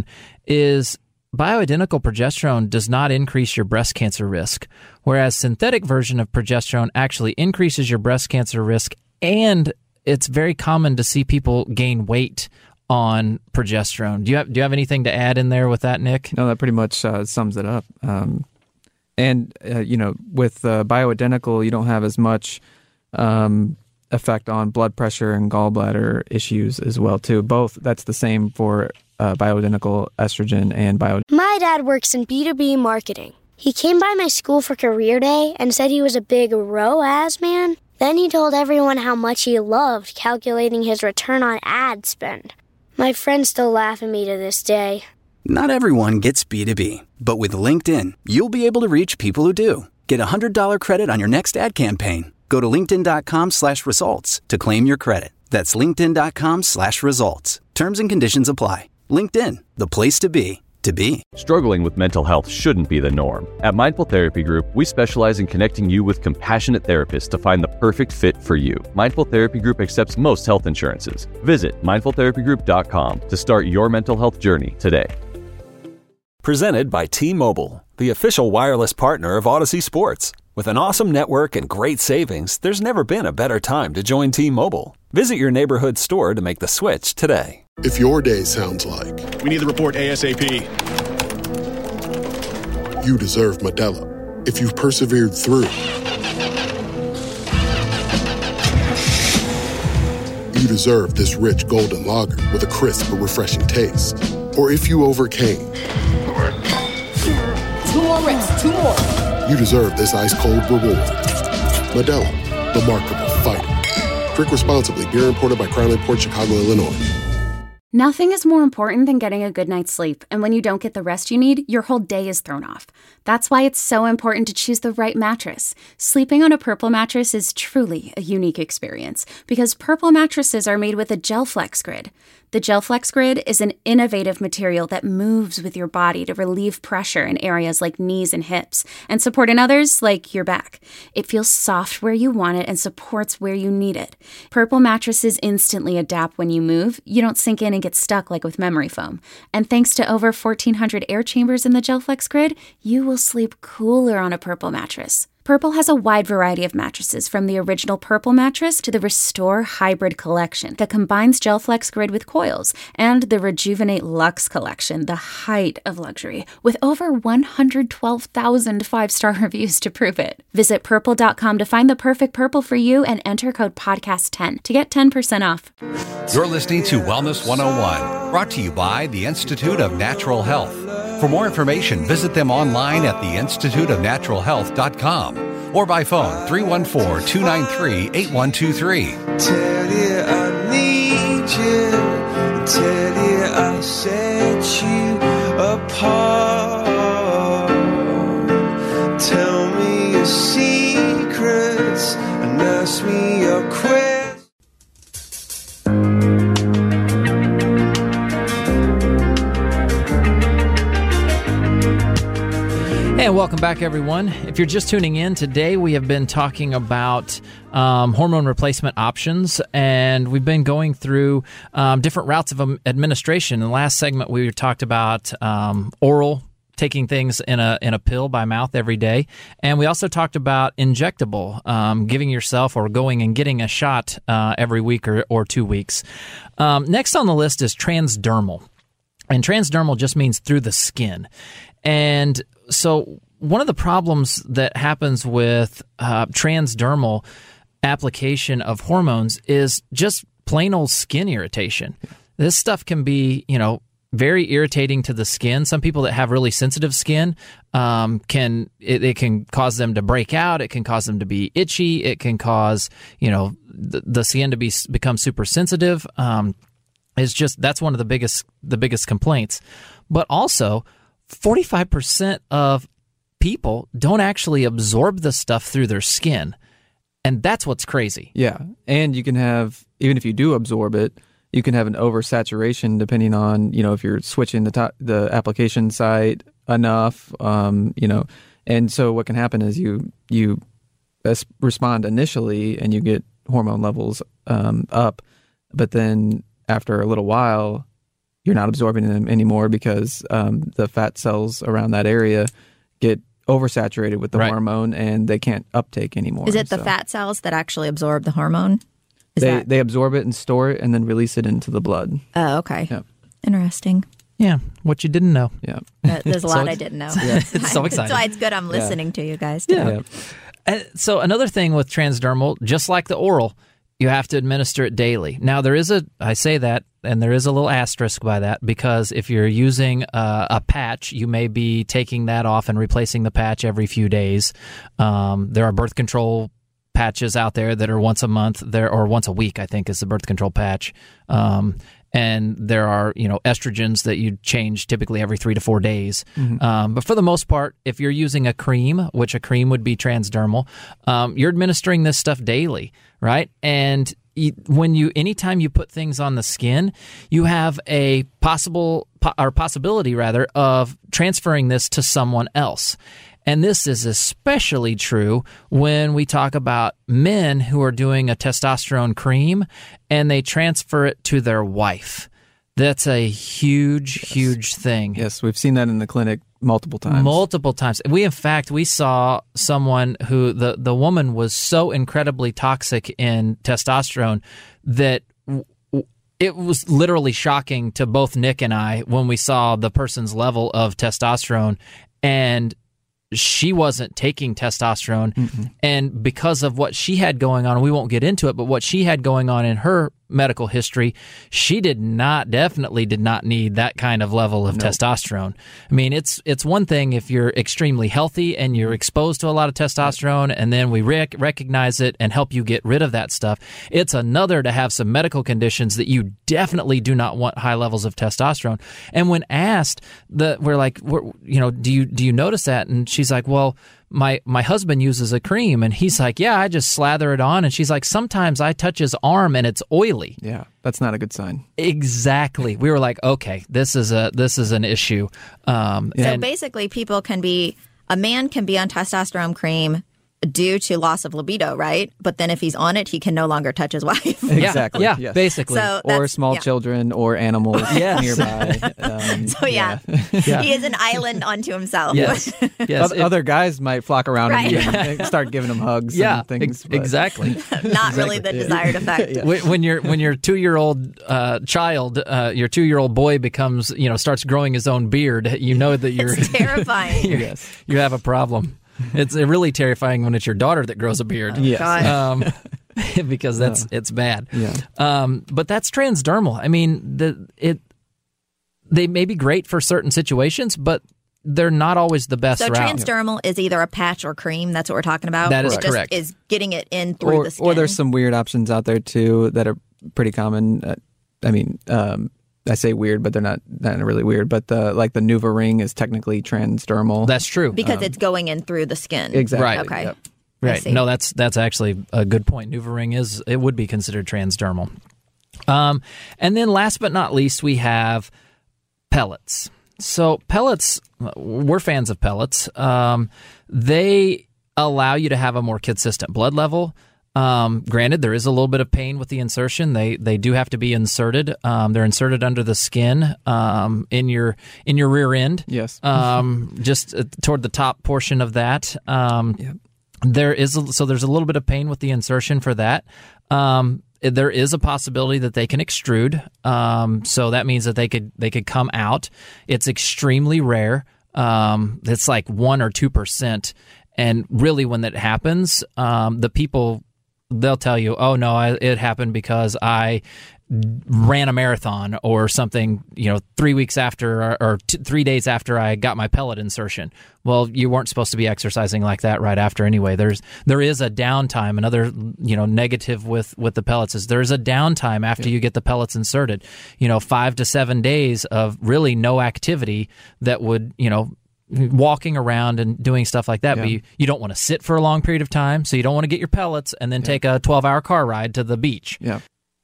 is bioidentical progesterone does not increase your breast cancer risk, whereas synthetic version of progesterone actually increases your breast cancer risk, and it's very common to see people gain weight on progesterone. Do you have do you have anything to add in there with that, Nick? No, that pretty much uh, sums it up. Um, and uh, you know, with uh, bioidentical, you don't have as much um, effect on blood pressure and gallbladder issues as well too. Both that's the same for uh, bioidentical estrogen and bio. My dad works in B two B marketing. He came by my school for career day and said he was a big R O A S man. Then he told everyone how much he loved calculating his return on ad spend. My friends still laugh at me to this day. Not everyone gets B two B, but with LinkedIn, you'll be able to reach people who do. Get a one hundred dollars credit on your next ad campaign. Go to linkedin.com slash results to claim your credit. That's linkedin.com slash results. Terms and conditions apply. LinkedIn, the place to be, to be. Struggling with mental health shouldn't be the norm. At Mindful Therapy Group, we specialize in connecting you with compassionate therapists to find the perfect fit for you. Mindful Therapy Group accepts most health insurances. Visit mindful therapy group dot com to start your mental health journey today. Presented by T-Mobile, the official wireless partner of Odyssey Sports. With an awesome network and great savings, there's never been a better time to join T-Mobile. Visit your neighborhood store to make the switch today. If your day sounds like, we need the report ASAP, you deserve Modelo. If you've persevered through, you deserve this rich golden lager with a crisp but refreshing taste. Or if you overcame, two more reps, two more. You deserve this ice-cold reward. Modelo, the Remarkable Fighter. Drink responsibly. Beer imported by Crown Imports, Chicago, Illinois. Nothing is more important than getting a good night's sleep, and when you don't get the rest you need, your whole day is thrown off. That's why it's so important to choose the right mattress. Sleeping on a Purple mattress is truly a unique experience, because Purple mattresses are made with a GelFlex Grid. The GelFlex Grid is an innovative material that moves with your body to relieve pressure in areas like knees and hips, and support in others like your back. It feels soft where you want it and supports where you need it. Purple mattresses instantly adapt when you move. You don't sink in and get stuck like with memory foam. And thanks to over fourteen hundred air chambers in the GelFlex Grid, you will sleep cooler on a Purple mattress. Purple has a wide variety of mattresses, from the original Purple mattress to the Restore Hybrid collection that combines GelFlex Grid with coils, and the Rejuvenate Luxe collection, the height of luxury, with over one hundred twelve thousand five-star reviews to prove it. Visit purple dot com to find the perfect Purple for you and enter code podcast ten to get ten percent off. You're listening to Wellness one oh one, brought to you by the Institute of Natural Health. For more information, visit them online at the institute of natural health dot com or by phone three one four, two nine three, eight one two three. Tell you I need you, tell you I set you apart. Tell me your secrets and ask me your questions. And welcome back, everyone. If you're just tuning in, today we have been talking about um, hormone replacement options, and we've been going through um, different routes of um, administration. In the last segment, we talked about um, oral, taking things in a in a pill by mouth every day, and we also talked about injectable, um, giving yourself or going and getting a shot uh, every week or, or two weeks. Um, next on the list is transdermal, and transdermal just means through the skin. And so one of the problems that happens with uh, transdermal application of hormones is just plain old skin irritation. This stuff can be, you know, very irritating to the skin. Some people that have really sensitive skin um, can it, it can cause them to break out. It can cause them to be itchy. It can cause you know the, the skin to be become super sensitive. Um, it's just that's one of the biggest the biggest complaints. But also, forty-five percent of people don't actually absorb the stuff through their skin. And that's what's crazy. Yeah. And you can have, even if you do absorb it, you can have an oversaturation depending on, you know, if you're switching the top, the application site enough, um, you know. And so what can happen is you you respond initially and you get hormone levels um, up, but then after a little while, you're not absorbing them anymore because um, the fat cells around that area get oversaturated with the right. hormone and they can't uptake anymore. Is it the so. fat cells that actually absorb the hormone? Is they that... they absorb it and store it and then release it into the blood. Oh, okay. Yeah. Interesting. Yeah, what you didn't know. Yeah. Uh, there's a lot so, I didn't know. Yeah. It's so exciting. That's why it's good I'm listening yeah. to you guys. Too. Yeah. yeah. And so another thing with transdermal, just like the oral, you have to administer it daily. Now, there is a, I say that, and there is a little asterisk by that, because if you're using uh, a patch, you may be taking that off and replacing the patch every few days. Um, there are birth control patches out there that are once a month, there or once a week, I think, is the birth control patch. Um, and there are, you know, estrogens that you change typically every three to four days. Mm-hmm. Um, but for the most part, if you're using a cream, which a cream would be transdermal, um, you're administering this stuff daily, right? And you, when you, anytime you put things on the skin, you have a possible po- or possibility rather of transferring this to someone else. And this is especially true when we talk about men who are doing a testosterone cream and they transfer it to their wife. That's a huge, yes. huge thing. Yes, we've seen that in the clinic multiple times. Multiple times. We, in fact, we saw someone who, the, the woman was so incredibly toxic in testosterone that w- it was literally shocking to both Nick and I when we saw the person's level of testosterone, and she wasn't taking testosterone. Mm-hmm. And because of what she had going on, we won't get into it, but what she had going on in her medical history, she did not, definitely did not need that kind of level of nope. testosterone. I mean, it's it's one thing if you're extremely healthy and you're exposed to a lot of testosterone, and then we rec- recognize it and help you get rid of that stuff. It's another to have some medical conditions that you definitely do not want high levels of testosterone. And when asked, the we're like, we're, you know, do you do you notice that? And she's like, well, my my husband uses a cream, and he's like, yeah, I just slather it on. And she's like, sometimes I touch his arm and it's oily. Yeah, that's not a good sign. Exactly. We were like, okay, this is a this is an issue. Um, so and, basically, people can be a man can be on testosterone cream due to loss of libido, right? But then if he's on it, he can no longer touch his wife. Exactly. Yeah, yes. basically. So or small yeah. children or animals yes. nearby. Um, so yeah. yeah, he is an island unto himself. Yes. yes. Other, other guys might flock around right. him and start giving him hugs. Yeah, and things. ex- exactly. Not exactly. really the desired effect. yeah. When, when your when your two year old uh, child, uh, your two year old boy becomes, you know, starts growing his own beard, you know that you're it's terrifying. you're, yes. you have a problem. It's really terrifying when it's your daughter that grows a beard. Yes. Um, because that's uh, it's bad. Yeah. Um, but that's transdermal. I mean, the it they may be great for certain situations, but they're not always the best so route. Transdermal is either a patch or cream. That's what we're talking about. That is it just correct. Is getting it in through or, the skin. Or there's some weird options out there too that are pretty common. Uh, I mean, um, I say weird, but they're not not really weird. But the like the NuvaRing is technically transdermal. That's true because um, it's going in through the skin. Exactly. Right. Okay. Yep. Right. No, that's that's actually a good point. NuvaRing is it would be considered transdermal. Um, and then last but not least, we have pellets. So pellets, we're fans of pellets. Um, they allow you to have a more consistent blood level. Um, granted, there is a little bit of pain with the insertion. They they do have to be inserted. Um, they're inserted under the skin um, in your in your rear end. Yes. Um, just uh, toward the top portion of that. Um, yep. There is a, so there's a little bit of pain with the insertion for that. Um, there is a possibility that they can extrude. Um, so that means that they could they could come out. It's extremely rare. Um, it's like one or two percent. And really, when that happens, um, the people, they'll tell you, oh, no, I, it happened because I ran a marathon or something, you know, three weeks after or, or t- three days after I got my pellet insertion. Well, you weren't supposed to be exercising like that right after anyway. There's there is a downtime. Another, you know, negative with, with the pellets is there's a downtime after yeah. you get the pellets inserted. You know, five to seven days of really no activity that would, you know, walking around and doing stuff like that. Yeah. But you, you don't want to sit for a long period of time, so you don't want to get your pellets and then yeah. take a twelve-hour car ride to the beach. Yeah.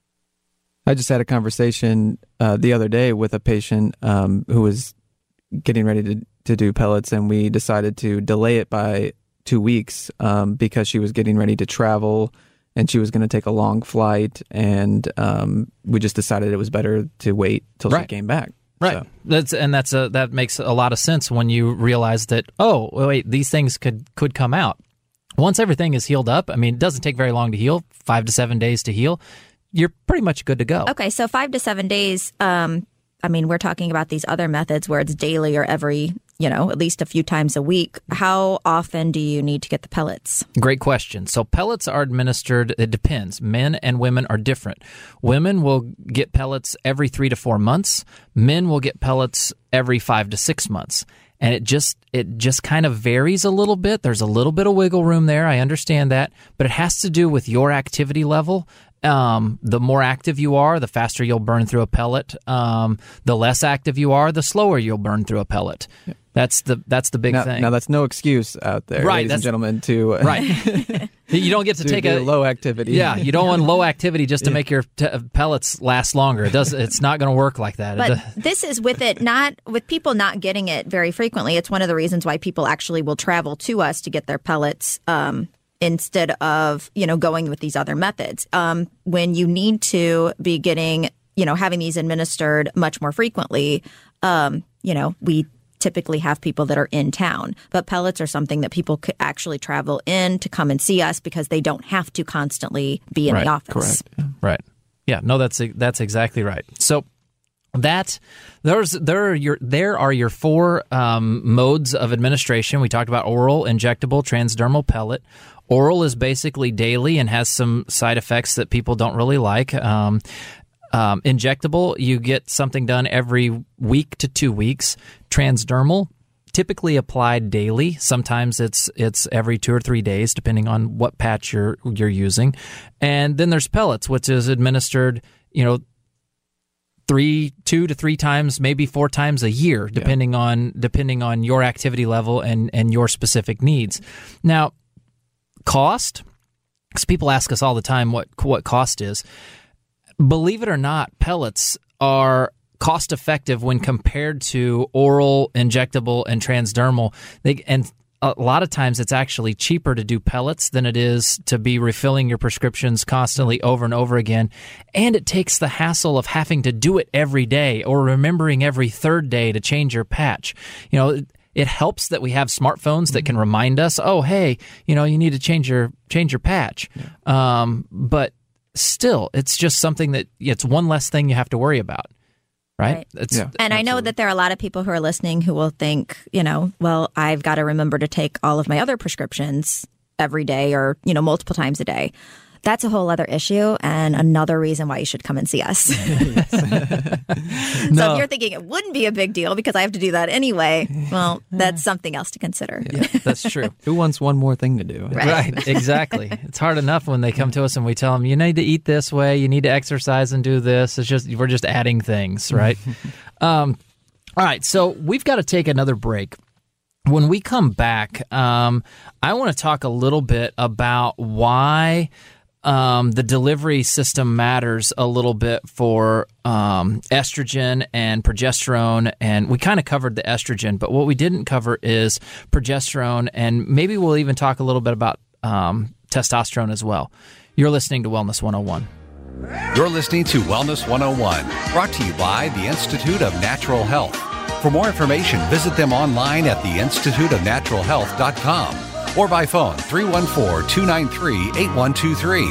I just had a conversation uh, the other day with a patient um, who was getting ready to, to do pellets, and we decided to delay it by two weeks um, because she was getting ready to travel and she was going to take a long flight, and um, we just decided it was better to wait till right. she came back. Right. So. That's and that's a, that makes a lot of sense when you realize that, oh, wait, these things could, could come out. Once everything is healed up, I mean, it doesn't take very long to heal, five to seven days to heal. You're pretty much good to go. Okay, so five to seven days, um, I mean, we're talking about these other methods where it's daily or every, you know, at least a few times a week. How often do you need to get the pellets? Great question. So pellets are administered, it depends. Men and women are different. Women will get pellets every three to four months. Men will get pellets every five to six months. And it just it just kind of varies a little bit. There's a little bit of wiggle room there. I understand that. But it has to do with your activity level. Um, the more active you are, the faster you'll burn through a pellet. Um, the less active you are, the slower you'll burn through a pellet. Yeah. That's the that's the big now, thing. Now, that's no excuse out there, right, ladies and gentlemen, to uh, right. You don't get to, to take a low activity. Yeah, you don't want low activity just to yeah. make your t- pellets last longer. It does. It's not going to work like that. But this is with it not with people not getting it very frequently. It's one of the reasons why people actually will travel to us to get their pellets. Um, instead of, you know, going with these other methods. Um, when you need to be getting, you know, having these administered much more frequently, um, you know, we typically have people that are in town. But pellets are something that people could actually travel in to come and see us because they don't have to constantly be in right. the office. Correct. Yeah. Right. Yeah, no, that's that's exactly right. So That there's there are your there are your four um, modes of administration. We talked about oral, injectable, transdermal, pellet. Oral is basically daily and has some side effects that people don't really like. Um, um, injectable, you get something done every week to two weeks. Transdermal, typically applied daily. Sometimes it's it's every two or three days, depending on what patch you're you're using. And then there's pellets, which is administered, you know, three, two to three times, maybe four times a year, depending yeah. on depending on your activity level and, and your specific needs. Now, cost, because people ask us all the time what what cost is. Believe it or not, pellets are cost effective when compared to oral, injectable, and transdermal. They, and a lot of times it's actually cheaper to do pellets than it is to be refilling your prescriptions constantly over and over again. And it takes the hassle of having to do it every day or remembering every third day to change your patch. You know, it helps that we have smartphones that can remind us, oh, hey, you know, you need to change your change your patch. Yeah. Um, but still, it's just something that it's one less thing you have to worry about. Right. right. It's, yeah, and absolutely. I know that there are a lot of people who are listening who will think, you know, well, I've got to remember to take all of my other prescriptions every day or, you know, multiple times a day. That's a whole other issue and another reason why you should come and see us. So no. if you're thinking it wouldn't be a big deal because I have to do that anyway, well, that's something else to consider. Yeah, that's true. Who wants one more thing to do? Right. right, exactly. It's hard enough when they come to us and we tell them, you need to eat this way, you need to exercise and do this. It's just, we're just adding things, right? um, all right, so we've got to take another break. When we come back, um, I want to talk a little bit about why Um, the delivery system matters a little bit for um, estrogen and progesterone, and we kind of covered the estrogen, but what we didn't cover is progesterone, and maybe we'll even talk a little bit about um, testosterone as well. You're listening to Wellness one oh one. You're listening to Wellness one oh one, brought to you by the Institute of Natural Health. For more information, visit them online at the institute of natural health dot com. Or by phone, three one four, two nine three, eight one two three.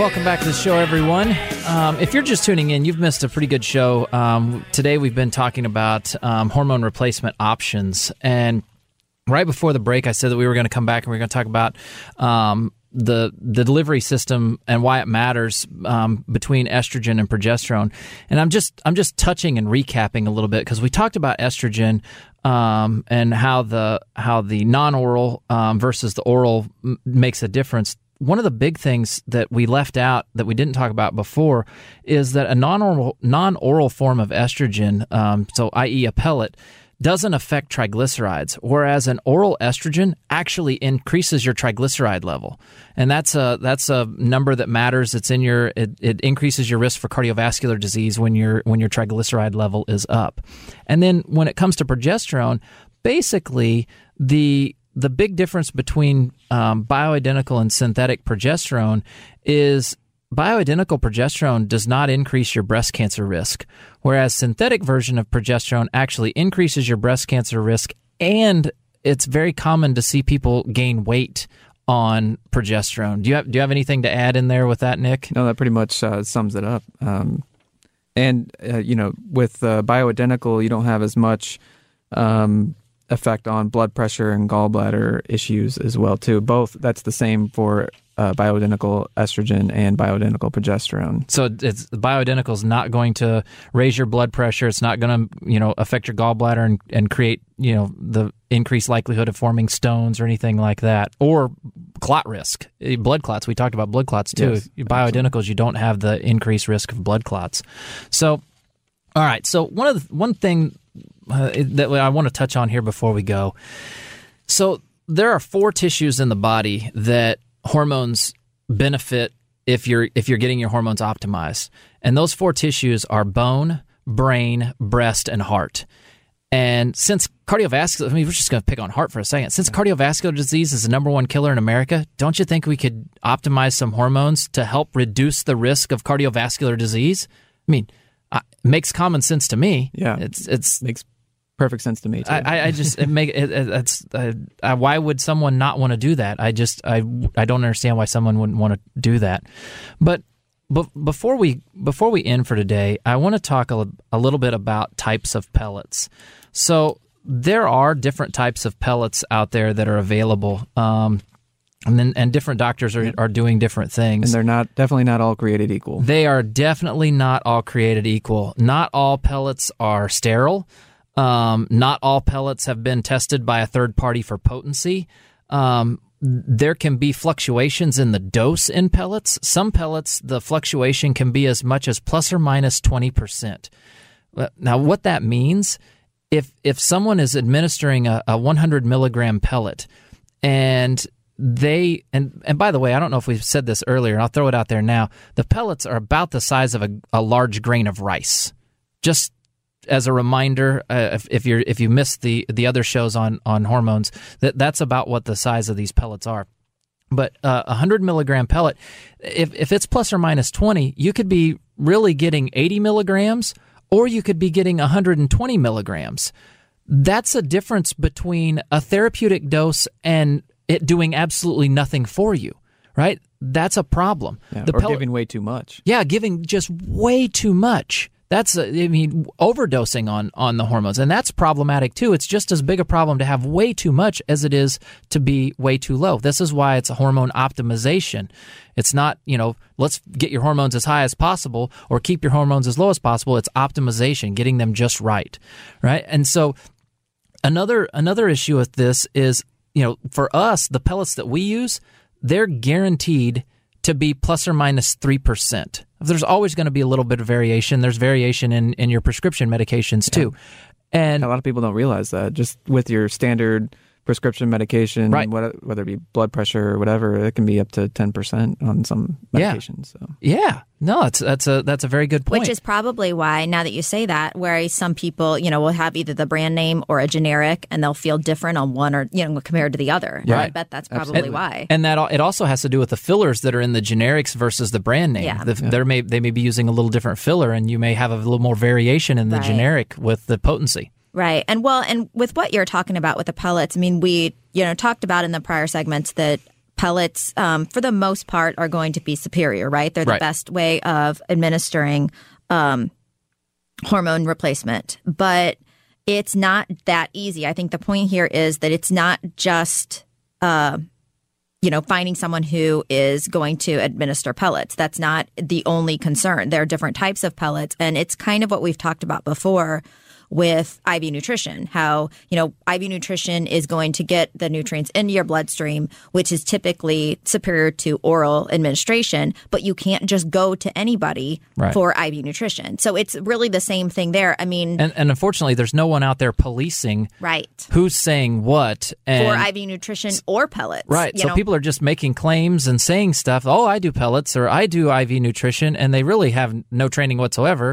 welcome back to the show, everyone. Um, if you're just tuning in, you've missed a pretty good show. Um, today we've been talking about um, hormone replacement options. And right before the break, I said that we were going to come back and we were going to talk about um, the, the delivery system and why it matters um, between estrogen and progesterone. And I'm just I'm just touching and recapping a little bit because we talked about estrogen um, and how the how the non-oral um, versus the oral m- makes a difference. One of the big things that we left out that we didn't talk about before is that a non-oral, non-oral form of estrogen, um, so that is a pellet, doesn't affect triglycerides, whereas an oral estrogen actually increases your triglyceride level. And that's a that's a number that matters. It's in your it, it increases your risk for cardiovascular disease when your when your triglyceride level is up. And then when it comes to progesterone, basically the The big difference between um, bioidentical and synthetic progesterone is bioidentical progesterone does not increase your breast cancer risk, whereas synthetic version of progesterone actually increases your breast cancer risk, and it's very common to see people gain weight on progesterone. Do you have do you have anything to add in there with that, Nick? No, that pretty much uh, sums it up. Um, and uh, you know, with uh, bioidentical, you don't have as much Um, effect on blood pressure and gallbladder issues as well too. Both, that's the same for uh, bioidentical estrogen and bioidentical progesterone. So it's bioidentical is not going to raise your blood pressure. It's not going to, you know, affect your gallbladder and, and create, you know, the increased likelihood of forming stones or anything like that, or clot risk, blood clots. We talked about blood clots too. Yes, Bioidenticals, you don't have the increased risk of blood clots. So, all right. So one of the, one thing Uh, that I want to touch on here before we go. So there are four tissues in the body that hormones benefit if you're if you're getting your hormones optimized, and those four tissues are bone, brain, breast, and heart. And since cardiovascular, I mean, we're just going to pick on heart for a second. Since cardiovascular disease is the number one killer in America, don't you think we could optimize some hormones to help reduce the risk of cardiovascular disease? I mean, it makes common sense to me. Yeah, it's it's makes perfect sense to me too. I, I just it make it, it, it's uh, uh, why would someone not want to do that? I just I I don't understand why someone wouldn't want to do that. But but before we before we end for today, I want to talk a, a little bit about types of pellets. So there are different types of pellets out there that are available. Um, And then, and different doctors are, are doing different things. And they're not definitely not all created equal. They are definitely not all created equal. Not all pellets are sterile. Um, not all pellets have been tested by a third party for potency. Um, there can be fluctuations in the dose in pellets. Some pellets, the fluctuation can be as much as plus or minus twenty percent. Now, what that means, if if someone is administering a, a one hundred milligram pellet and They and and by the way, I don't know if we've said this earlier, and I'll throw it out there now. The pellets are about the size of a, a large grain of rice. Just as a reminder, uh, if, if you're if you missed the the other shows on on hormones, that that's about what the size of these pellets are. But uh, a hundred milligram pellet, if if it's plus or minus twenty, you could be really getting eighty milligrams, or you could be getting one hundred twenty milligrams. That's a difference between a therapeutic dose and it doing absolutely nothing for you, right? That's a problem. Yeah, the or pellet, giving way too much. Yeah, giving just way too much. That's, a, I mean, overdosing on, on the hormones. And that's problematic too. It's just as big a problem to have way too much as it is to be way too low. This is why it's a hormone optimization. It's not, you know, let's get your hormones as high as possible or keep your hormones as low as possible. It's optimization, getting them just right, right? And so another another issue with this is, you know, for us, the pellets that we use, they're guaranteed to be plus or minus three percent. There's always going to be a little bit of variation. There's variation in, in your prescription medications too. Yeah. And a lot of people don't realize that. Just with your standard prescription medication, right. whether it be blood pressure or whatever, it can be up to ten percent on some medications. Yeah. So. yeah. No, that's that's a that's a very good point. Which is probably why, now that you say that, whereas some people, you know, will have either the brand name or a generic, and they'll feel different on one or, you know, compared to the other. Right. I bet that's probably and, why. And that it also has to do with the fillers that are in the generics versus the brand name. Yeah. The, yeah. There may they may be using a little different filler, and you may have a little more variation in the right. generic with the potency. Right. And well, and with what you're talking about with the pellets, I mean, we, you know, talked about in the prior segments that pellets, um, for the most part, are going to be superior, right? They're the Right. best way of administering um, hormone replacement. But it's not that easy. I think the point here is that it's not just, uh, you know, finding someone who is going to administer pellets. That's not the only concern. There are different types of pellets, and it's kind of what we've talked about before with I V nutrition, how, you know, I V nutrition is going to get the nutrients into your bloodstream, which is typically superior to oral administration, but you can't just go to anybody Right. for I V nutrition. So it's really the same thing there. I mean, And, and unfortunately, there's no one out there policing right. who's saying what. And for I V nutrition or pellets. Right. You So know? people are just making claims and saying stuff. Oh, I do pellets or I do I V nutrition, and they really have no training whatsoever.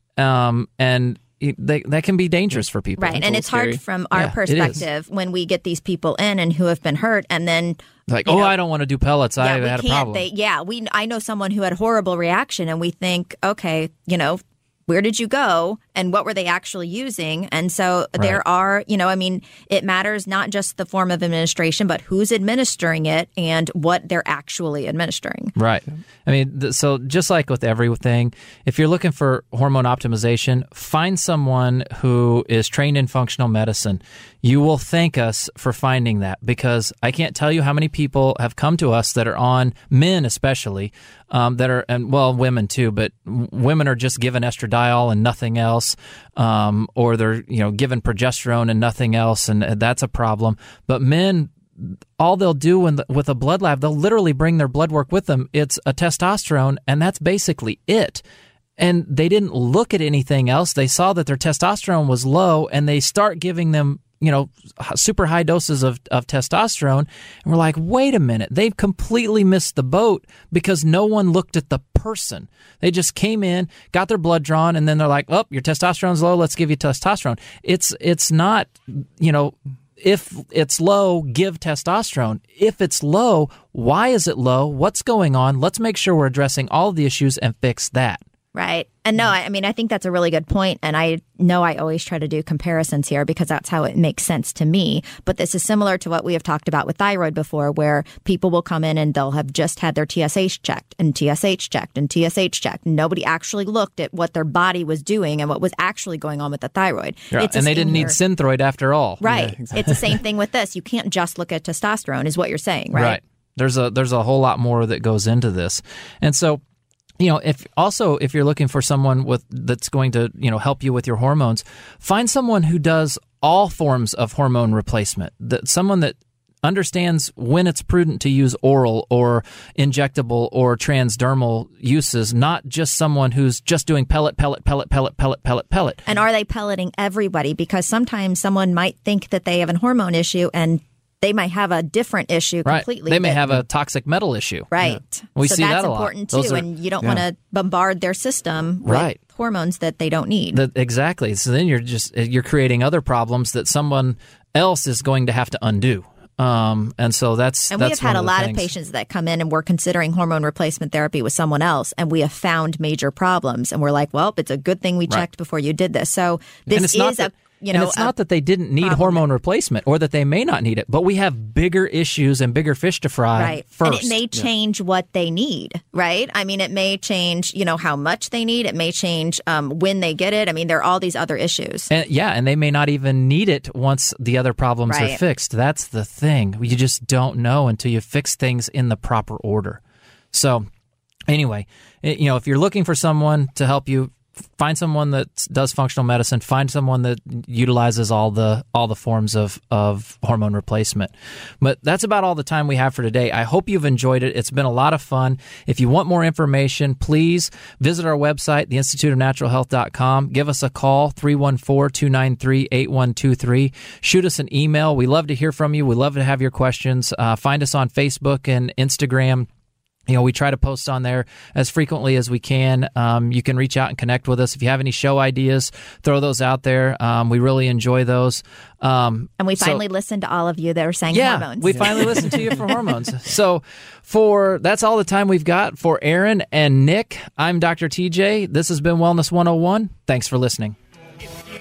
Um, and it, they, that can be dangerous for people. Right. And it's hard from our Yeah, it is. perspective when we get these people in and who have been hurt, and then Like, you oh, know, I don't want to do pellets. I yeah, we had a can't. problem. They, yeah, we. I know someone who had a horrible reaction, and we think, okay, you know, where did you go, and what were they actually using? And so Right. there are, you know, I mean, it matters not just the form of administration, but who's administering it and what they're actually administering. Right. I mean, th- so just like with everything, if you're looking for hormone optimization, find someone who is trained in functional medicine. You will thank us for finding that, because I can't tell you how many people have come to us that are on, men especially, um, that are, and well, women too, but w- women are just given estradiol and nothing else, um, or they're, you know, given progesterone and nothing else, and that's a problem. But men, all they'll do when the, with a blood lab, they'll literally bring their blood work with them. It's a testosterone, and that's basically it. And they didn't look at anything else. They saw that their testosterone was low, and they start giving them, you know, super high doses of, of testosterone. And we're like, wait a minute. They've completely missed the boat because no one looked at the person. They just came in, got their blood drawn, and then they're like, oh, your testosterone's low. Let's give you testosterone. It's, it's not, you know, if it's low, give testosterone. If it's low, why is it low? What's going on? Let's make sure we're addressing all of the issues and fix that. Right. And no, I I mean, I think that's a really good point. And I know I always try to do comparisons here because that's how it makes sense to me. But this is similar to what we have talked about with thyroid before, where people will come in and they'll have just had their T S H checked and T S H checked and T S H checked. Nobody actually looked at what their body was doing and what was actually going on with the thyroid. Yeah, It's the and they same didn't here. need Synthroid after all. Right. Yeah, exactly. It's the same thing with this. You can't just look at testosterone is what you're saying, right? Right. There's a there's a whole lot more that goes into this. And so, you know, if also if you're looking for someone with that's going to, you know, help you with your hormones, find someone who does all forms of hormone replacement. That someone that understands when it's prudent to use oral or injectable or transdermal uses, not just someone who's just doing pellet, pellet, pellet, pellet, pellet, pellet, pellet. And are they pelleting everybody? Because sometimes someone might think that they have a hormone issue and they might have a different issue Right. completely. They may that- have a toxic metal issue. Right. We so see that's that a lot. important too. Those are- and you don't yeah. want to bombard their system with Right. hormones that they don't need. That, exactly. So then you're just you're creating other problems that someone else is going to have to undo. Um, and so that's and we that's have had one a lot the of things. patients that come in and we're considering hormone replacement therapy with someone else, and we have found major problems. And we're like, well, it's a good thing we Right. checked before you did this. So this and it's not is that, a you know and it's a not that they didn't need problem. hormone replacement or that they may not need it, but we have bigger issues and bigger fish to fry Right. first. And it may change what they need, right? I mean, it may change, you know, how much they need. It may change um, when they get it. I mean, there are all these other issues. And, yeah, and they may not even need it once the other problems are Right. fixed. That's the thing. You just don't know until you fix things in the proper order. So anyway, it- you know, if you're looking for someone to help you, find someone that does functional medicine. Find someone that utilizes all the all the forms of, of hormone replacement. But that's about all the time we have for today. I hope you've enjoyed it. It's been a lot of fun. If you want more information, please visit our website, the institute of natural health dot com. Give us a call, three one four, two nine three, eight one two three. Shoot us an email. We love to hear from you. We love to have your questions. Uh, find us on Facebook and Instagram. You know, we try to post on there as frequently as we can. Um, you can reach out and connect with us. If you have any show ideas, throw those out there. Um, we really enjoy those. Um, And we so- finally listened to all of you that are saying yeah, hormones. we finally listened to you for hormones. So for that's all the time we've got for Aaron and Nick. I'm Doctor T J. This has been Wellness one oh one. Thanks for listening. If you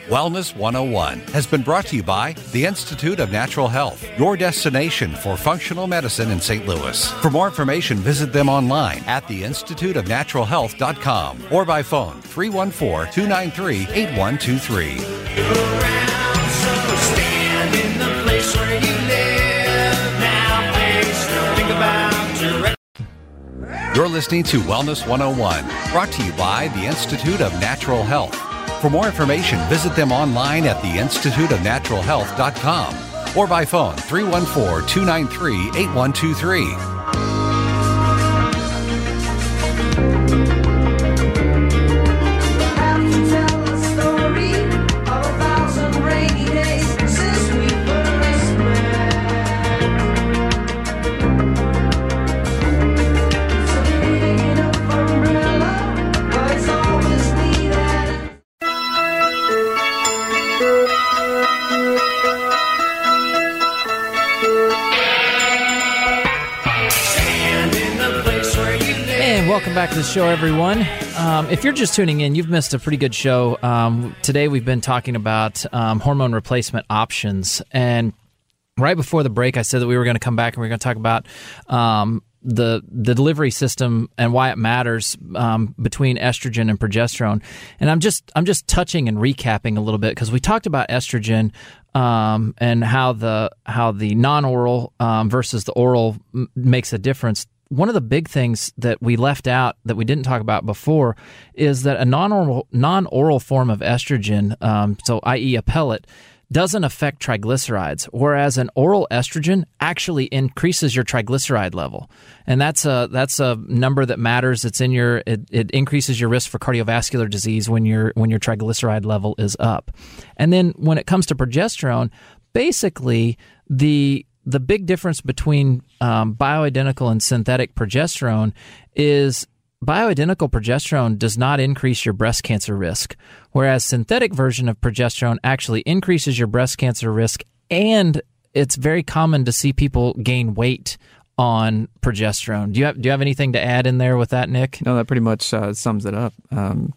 Wellness one oh one has been brought to you by the Institute of Natural Health, your destination for functional medicine in Saint Louis. For more information, visit them online at the institute of natural health dot com or by phone three one four, two nine three, eight one two three. You're listening to Wellness one oh one, brought to you by the Institute of Natural Health. For more information, visit them online at the institute of natural health dot com or by phone three one four, two nine three, eight one two three. Welcome back to the show, everyone. Um, if you're just tuning in, you've missed a pretty good show. Um, today we've been talking about um, hormone replacement options. And right before the break, I said that we were going to come back and we were going to talk about um, the, the delivery system and why it matters um, between estrogen and progesterone. And I'm just I'm just touching and recapping a little bit because we talked about estrogen um, and how the how the non-oral um, versus the oral m- makes a difference. One of the big things that we left out that we didn't talk about before is that a non-oral, non-oral form of estrogen, um, so that is a pellet, doesn't affect triglycerides, whereas an oral estrogen actually increases your triglyceride level. And that's a that's a number that matters. It's in your it, it increases your risk for cardiovascular disease when your when your triglyceride level is up. And then when it comes to progesterone, basically the The big difference between um, bioidentical and synthetic progesterone is bioidentical progesterone does not increase your breast cancer risk, whereas synthetic version of progesterone actually increases your breast cancer risk, and it's very common to see people gain weight on progesterone. Do you have do you have anything to add in there with that, Nick? No, that pretty much uh, sums it up. Um,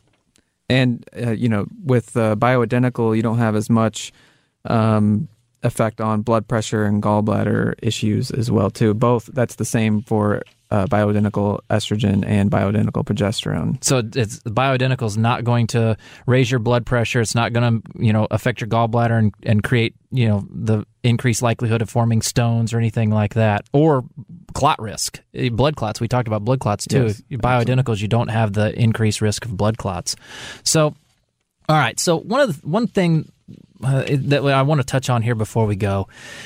and uh, you know, with uh, bioidentical, you don't have as much Um, effect on blood pressure and gallbladder issues as well too. Both, that's the same for uh, bioidentical estrogen and bioidentical progesterone. So it's bioidentical is not going to raise your blood pressure. It's not going to, you know, affect your gallbladder and, and create, you know, the increased likelihood of forming stones or anything like that, or clot risk. Blood clots. We talked about blood clots too. Yes, bioidenticals, you don't have the increased risk of blood clots. So, all right. So one of the, one thing Uh, that I want to touch on here before we go.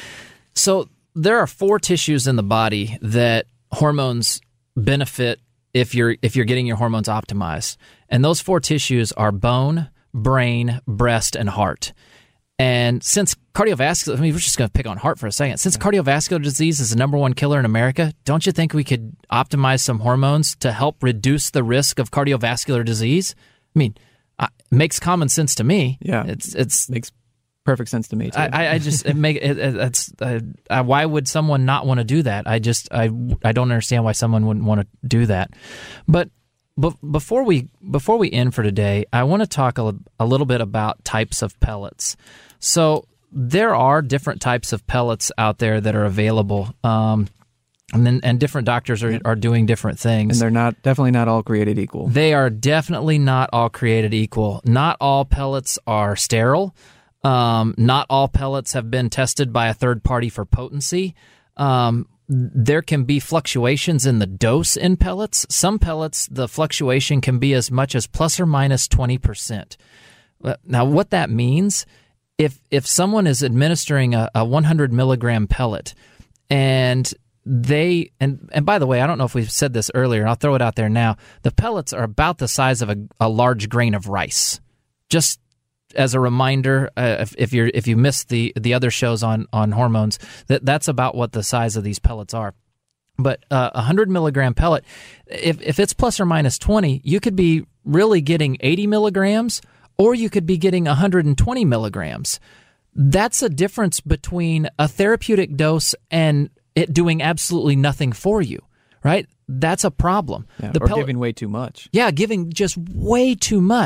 So there are four tissues in the body that hormones benefit if you're if you're getting your hormones optimized. And those four tissues are bone, brain, breast, and heart. And since cardiovascular, I mean, we're just going to pick on heart for a second. Since cardiovascular disease is the number one killer in America, don't you think we could optimize some hormones to help reduce the risk of cardiovascular disease? I mean, uh, it makes common sense to me. Yeah, it's it's makes perfect sense to me too. I, I just it make it, it, it's uh, uh, why would someone not want to do that? I just I I don't understand why someone wouldn't want to do that. But but before we before we end for today, I want to talk a, a little bit about types of pellets. So there are different types of pellets out there that are available. Um, And then, and different doctors are, are doing different things. And they're not definitely not all created equal. They are definitely not all created equal. Not all pellets are sterile. Um, not all pellets have been tested by a third party for potency. Um, there can be fluctuations in the dose in pellets. Some pellets, the fluctuation can be as much as plus or minus twenty percent. Now, what that means, if if someone is administering a, a one hundred milligram pellet and They and and by the way, I don't know if we've said this earlier. I'll throw it out there now. The pellets are about the size of a, a large grain of rice. Just as a reminder, uh, if, if you're if you missed the the other shows on on hormones, that that's about what the size of these pellets are. But uh, a hundred milligram pellet, if if it's plus or minus twenty, you could be really getting eighty milligrams, or you could be getting one hundred twenty milligrams. That's a difference between a therapeutic dose and it doing absolutely nothing for you, right? That's a problem. Yeah, the or pellet, giving way too much. Yeah, giving just way too much.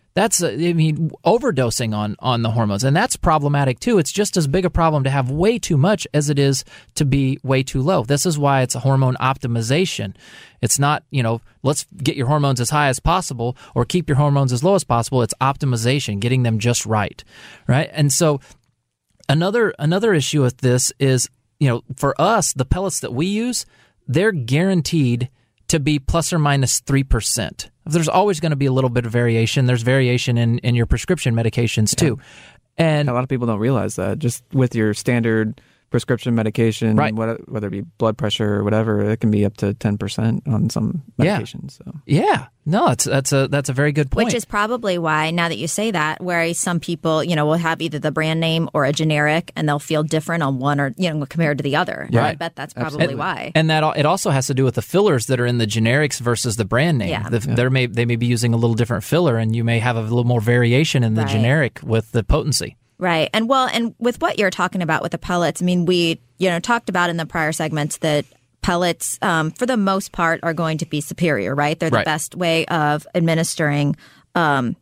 That's, uh, I mean, overdosing on, on the hormones. And that's problematic, too. It's just as big a problem to have way too much as it is to be way too low. This is why it's a hormone optimization. It's not, you know, let's get your hormones as high as possible or keep your hormones as low as possible. It's optimization, getting them just right, right? And so another another issue with this is, you know, for us, the pellets that we use, they're guaranteed to be plus or minus three percent. There's always going to be a little bit of variation. There's variation in, in your prescription medications, too. Yeah. And a lot of people don't realize that. Just with your standard prescription medication, right. whether it be blood pressure or whatever, it can be up to ten percent on some medications. Yeah. So. yeah. No, that's, that's, a, that's a very good point. Which is probably why, now that you say that, where some people, you know, will have either the brand name or a generic, and they'll feel different on one or, you know, compared to the other. Right. I bet that's probably and, why. And that it also has to do with the fillers that are in the generics versus the brand name. Yeah. The, yeah. They may they may be using a little different filler, and you may have a little more variation in the Right. generic with the potency. Right. And well, and with what you're talking about with the pellets, I mean, we, you know, talked about in the prior segments that pellets, um, for the most part, are going to be superior, right? They're the Right. best way of administering um,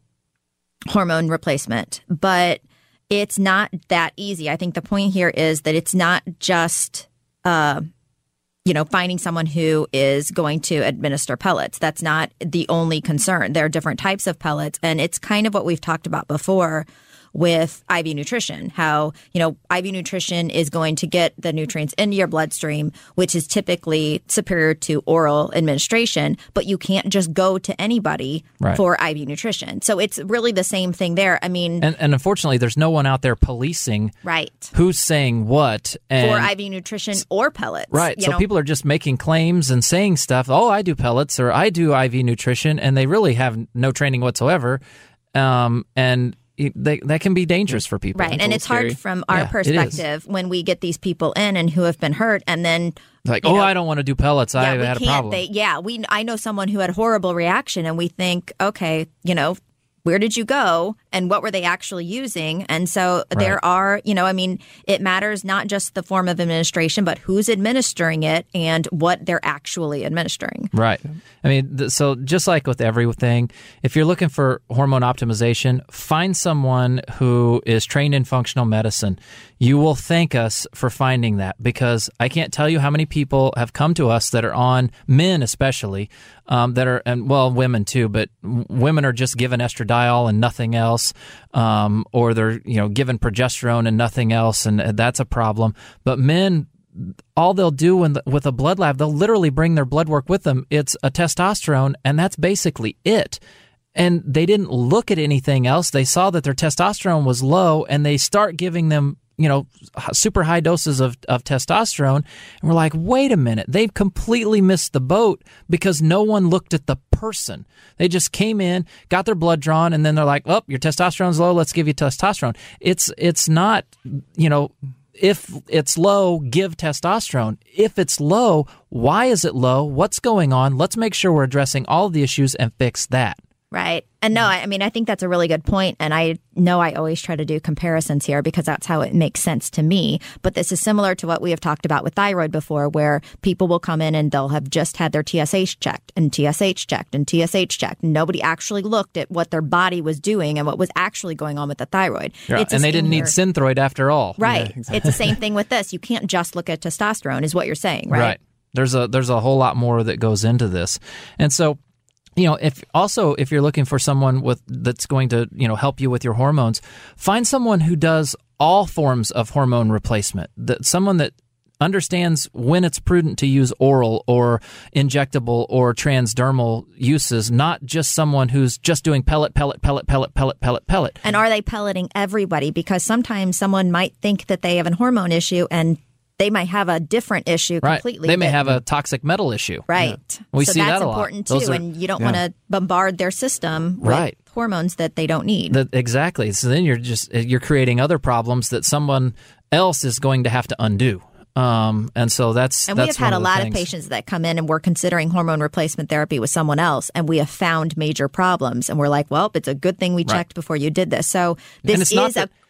hormone replacement. But it's not that easy. I think the point here is that it's not just, uh, you know, finding someone who is going to administer pellets. That's not the only concern. There are different types of pellets. And it's kind of what we've talked about before with I V nutrition, how, you know, I V nutrition is going to get the nutrients into your bloodstream, which is typically superior to oral administration, but you can't just go to anybody Right. for I V nutrition. So it's really the same thing there. I mean, And, and unfortunately, there's no one out there policing right. who's saying what. And, for I V nutrition or pellets. Right. you So know? people are just making claims and saying stuff. Oh, I do pellets or I do I V nutrition, and they really have no training whatsoever. Um, and They, that can be dangerous for people. Right. And it's hard from our Yeah, it is. perspective when we get these people in and who have been hurt, and then Like, you oh, know, I don't want to do pellets. I yeah, we had a can't, problem. They, yeah, we. I know someone who had a horrible reaction, and we think, okay, you know, where did you go, and what were they actually using? And so Right. there are, you know, I mean, it matters not just the form of administration, but who's administering it and what they're actually administering. Right. I mean, th- so just like with everything, if you're looking for hormone optimization, find someone who is trained in functional medicine. You will thank us for finding that, because I can't tell you how many people have come to us that are on, men especially, um, that are, and well, women too, but w- women are just given estradiol and nothing else, um, or they're, you know, given progesterone and nothing else, and that's a problem. But men, all they'll do when the, with a blood lab, they'll literally bring their blood work with them. It's a testosterone, and that's basically it. And they didn't look at anything else. They saw that their testosterone was low, and they start giving them, you know, super high doses of, of testosterone. And we're like, wait a minute, they've completely missed the boat, because no one looked at the person. They just came in, got their blood drawn, and then they're like, oh, your testosterone's low, let's give you testosterone. It's, it's not, you know, if it's low, give testosterone. If it's low, why is it low? What's going on? Let's make sure we're addressing all of the issues and fix that. Right. And no, I I mean, I think that's a really good point. And I know I always try to do comparisons here because that's how it makes sense to me. But this is similar to what we have talked about with thyroid before, where people will come in and they'll have just had their T S H checked and T S H checked and T S H checked. Nobody actually looked at what their body was doing and what was actually going on with the thyroid. Yeah, It's and a they didn't need similar- Synthroid after all. Right. Yeah, exactly. It's the same thing with this. You can't just look at testosterone is what you're saying, right? Right. There's a there's a whole lot more that goes into this. And so, you know, if also if you're looking for someone with that's going to, you know, help you with your hormones, find someone who does all forms of hormone replacement. That someone that understands when it's prudent to use oral or injectable or transdermal uses, not just someone who's just doing pellet, pellet, pellet, pellet, pellet, pellet, pellet. And are they pelleting everybody? Because sometimes someone might think that they have a hormone issue and they might have a different issue Right. completely. They may that- have a toxic metal issue. Right. We so see that's that a lot. important too. Those are- and you don't yeah. want to bombard their system with Right. hormones that they don't need. That, exactly. So then you're just you're creating other problems that someone else is going to have to undo. Um, and so that's and that's we have had one a of the lot things. of patients that come in and we're considering hormone replacement therapy with someone else, and we have found major problems. And we're like, well, it's a good thing we Right. checked before you did this. So And this it's not is a that-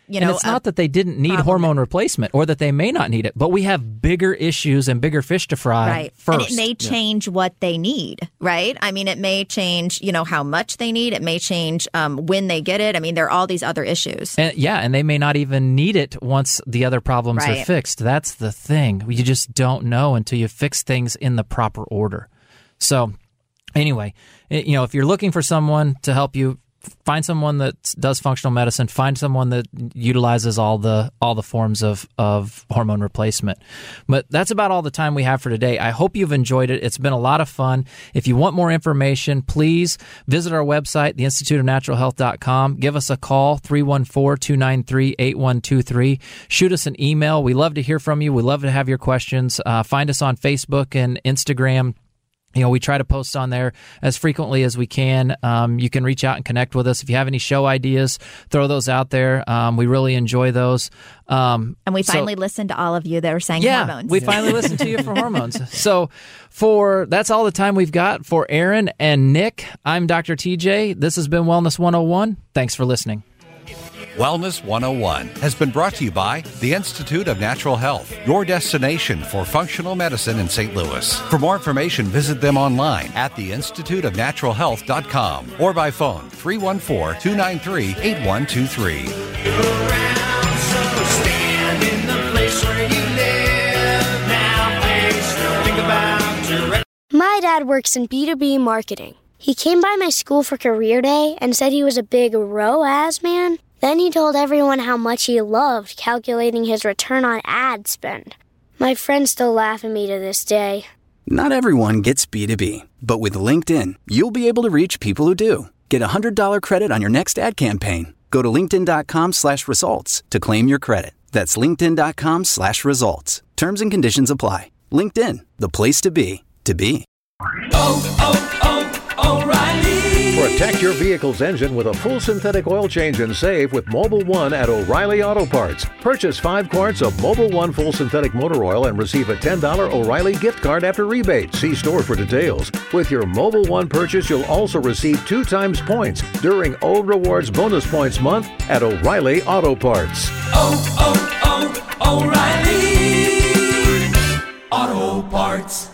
you know, and it's not that they didn't need hormone replacement or that they may not need it, but we have bigger issues and bigger fish to fry right. first. And it may change yeah. what they need, right? I mean, it may change, you know, how much they need. It may change um, when they get it. I mean, there are all these other issues. And, yeah, and they may not even need it once the other problems right. are fixed. That's the thing. You just don't know until you fix things in the proper order. So anyway, you know, if you're looking for someone to help you, find someone that does functional medicine. Find someone that utilizes all the all the forms of, of hormone replacement. But that's about all the time we have for today. I hope you've enjoyed it. It's been a lot of fun. If you want more information, please visit our website, the institute of natural health dot com. Give us a call, three one four, two nine three, eight one two three. Shoot us an email. We love to hear from you. We love to have your questions. Uh, find us on Facebook and Instagram. You know, we try to post on there as frequently as we can. Um, you can reach out and connect with us. If you have any show ideas, throw those out there. Um, we really enjoy those. Um, and we finally so, listened to all of you that are saying yeah, hormones. we finally listened to you for hormones. So for that's all the time we've got for Aaron and Nick. I'm Doctor T J. This has been Wellness one oh one. Thanks for listening. Wellness one oh one has been brought to you by the Institute of Natural Health, your destination for functional medicine in Saint Louis. For more information, visit them online at the institute of natural health dot com or by phone three one four, two nine three, eight one two three. My dad works in B two B marketing. He came by my school for career day and said he was a big R O A S man. Then he told everyone how much he loved calculating his return on ad spend. My friends still laugh at me to this day. Not everyone gets B two B, but with LinkedIn, you'll be able to reach people who do. Get a one hundred dollars credit on your next ad campaign. Go to linkedin.com slash results to claim your credit. That's linkedin.com slash results. Terms and conditions apply. LinkedIn, the place to be, to be. Oh, oh, oh, O'Reilly. Protect your vehicle's engine with a full synthetic oil change and save with Mobil one at O'Reilly Auto Parts. Purchase five quarts of Mobil one full synthetic motor oil and receive a ten dollars O'Reilly gift card after rebate. See store for details. With your Mobil one purchase, you'll also receive two times points during O Rewards Bonus Points Month at O'Reilly Auto Parts. Oh, oh, oh, O'Reilly Auto Parts.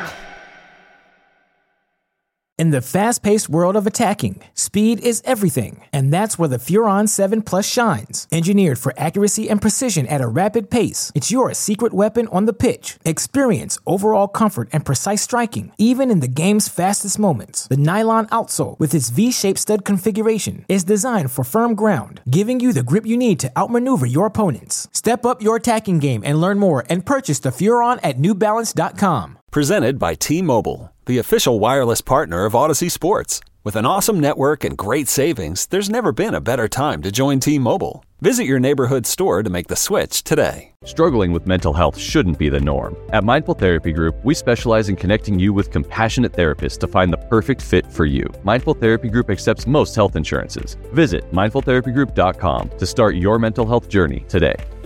In the fast-paced world of attacking, speed is everything, and that's where the Furon seven Plus shines. Engineered for accuracy and precision at a rapid pace, it's your secret weapon on the pitch. Experience overall comfort and precise striking, even in the game's fastest moments. The nylon outsole, with its V-shaped stud configuration, is designed for firm ground, giving you the grip you need to outmaneuver your opponents. Step up your attacking game and learn more and purchase the Furon at new balance dot com. Presented by T-Mobile, the official wireless partner of Odyssey Sports. With an awesome network and great savings, there's never been a better time to join T-Mobile. Visit your neighborhood store to make the switch today. Struggling with mental health shouldn't be the norm. At Mindful Therapy Group, we specialize in connecting you with compassionate therapists to find the perfect fit for you. Mindful Therapy Group accepts most health insurances. Visit mindful therapy group dot com to start your mental health journey today.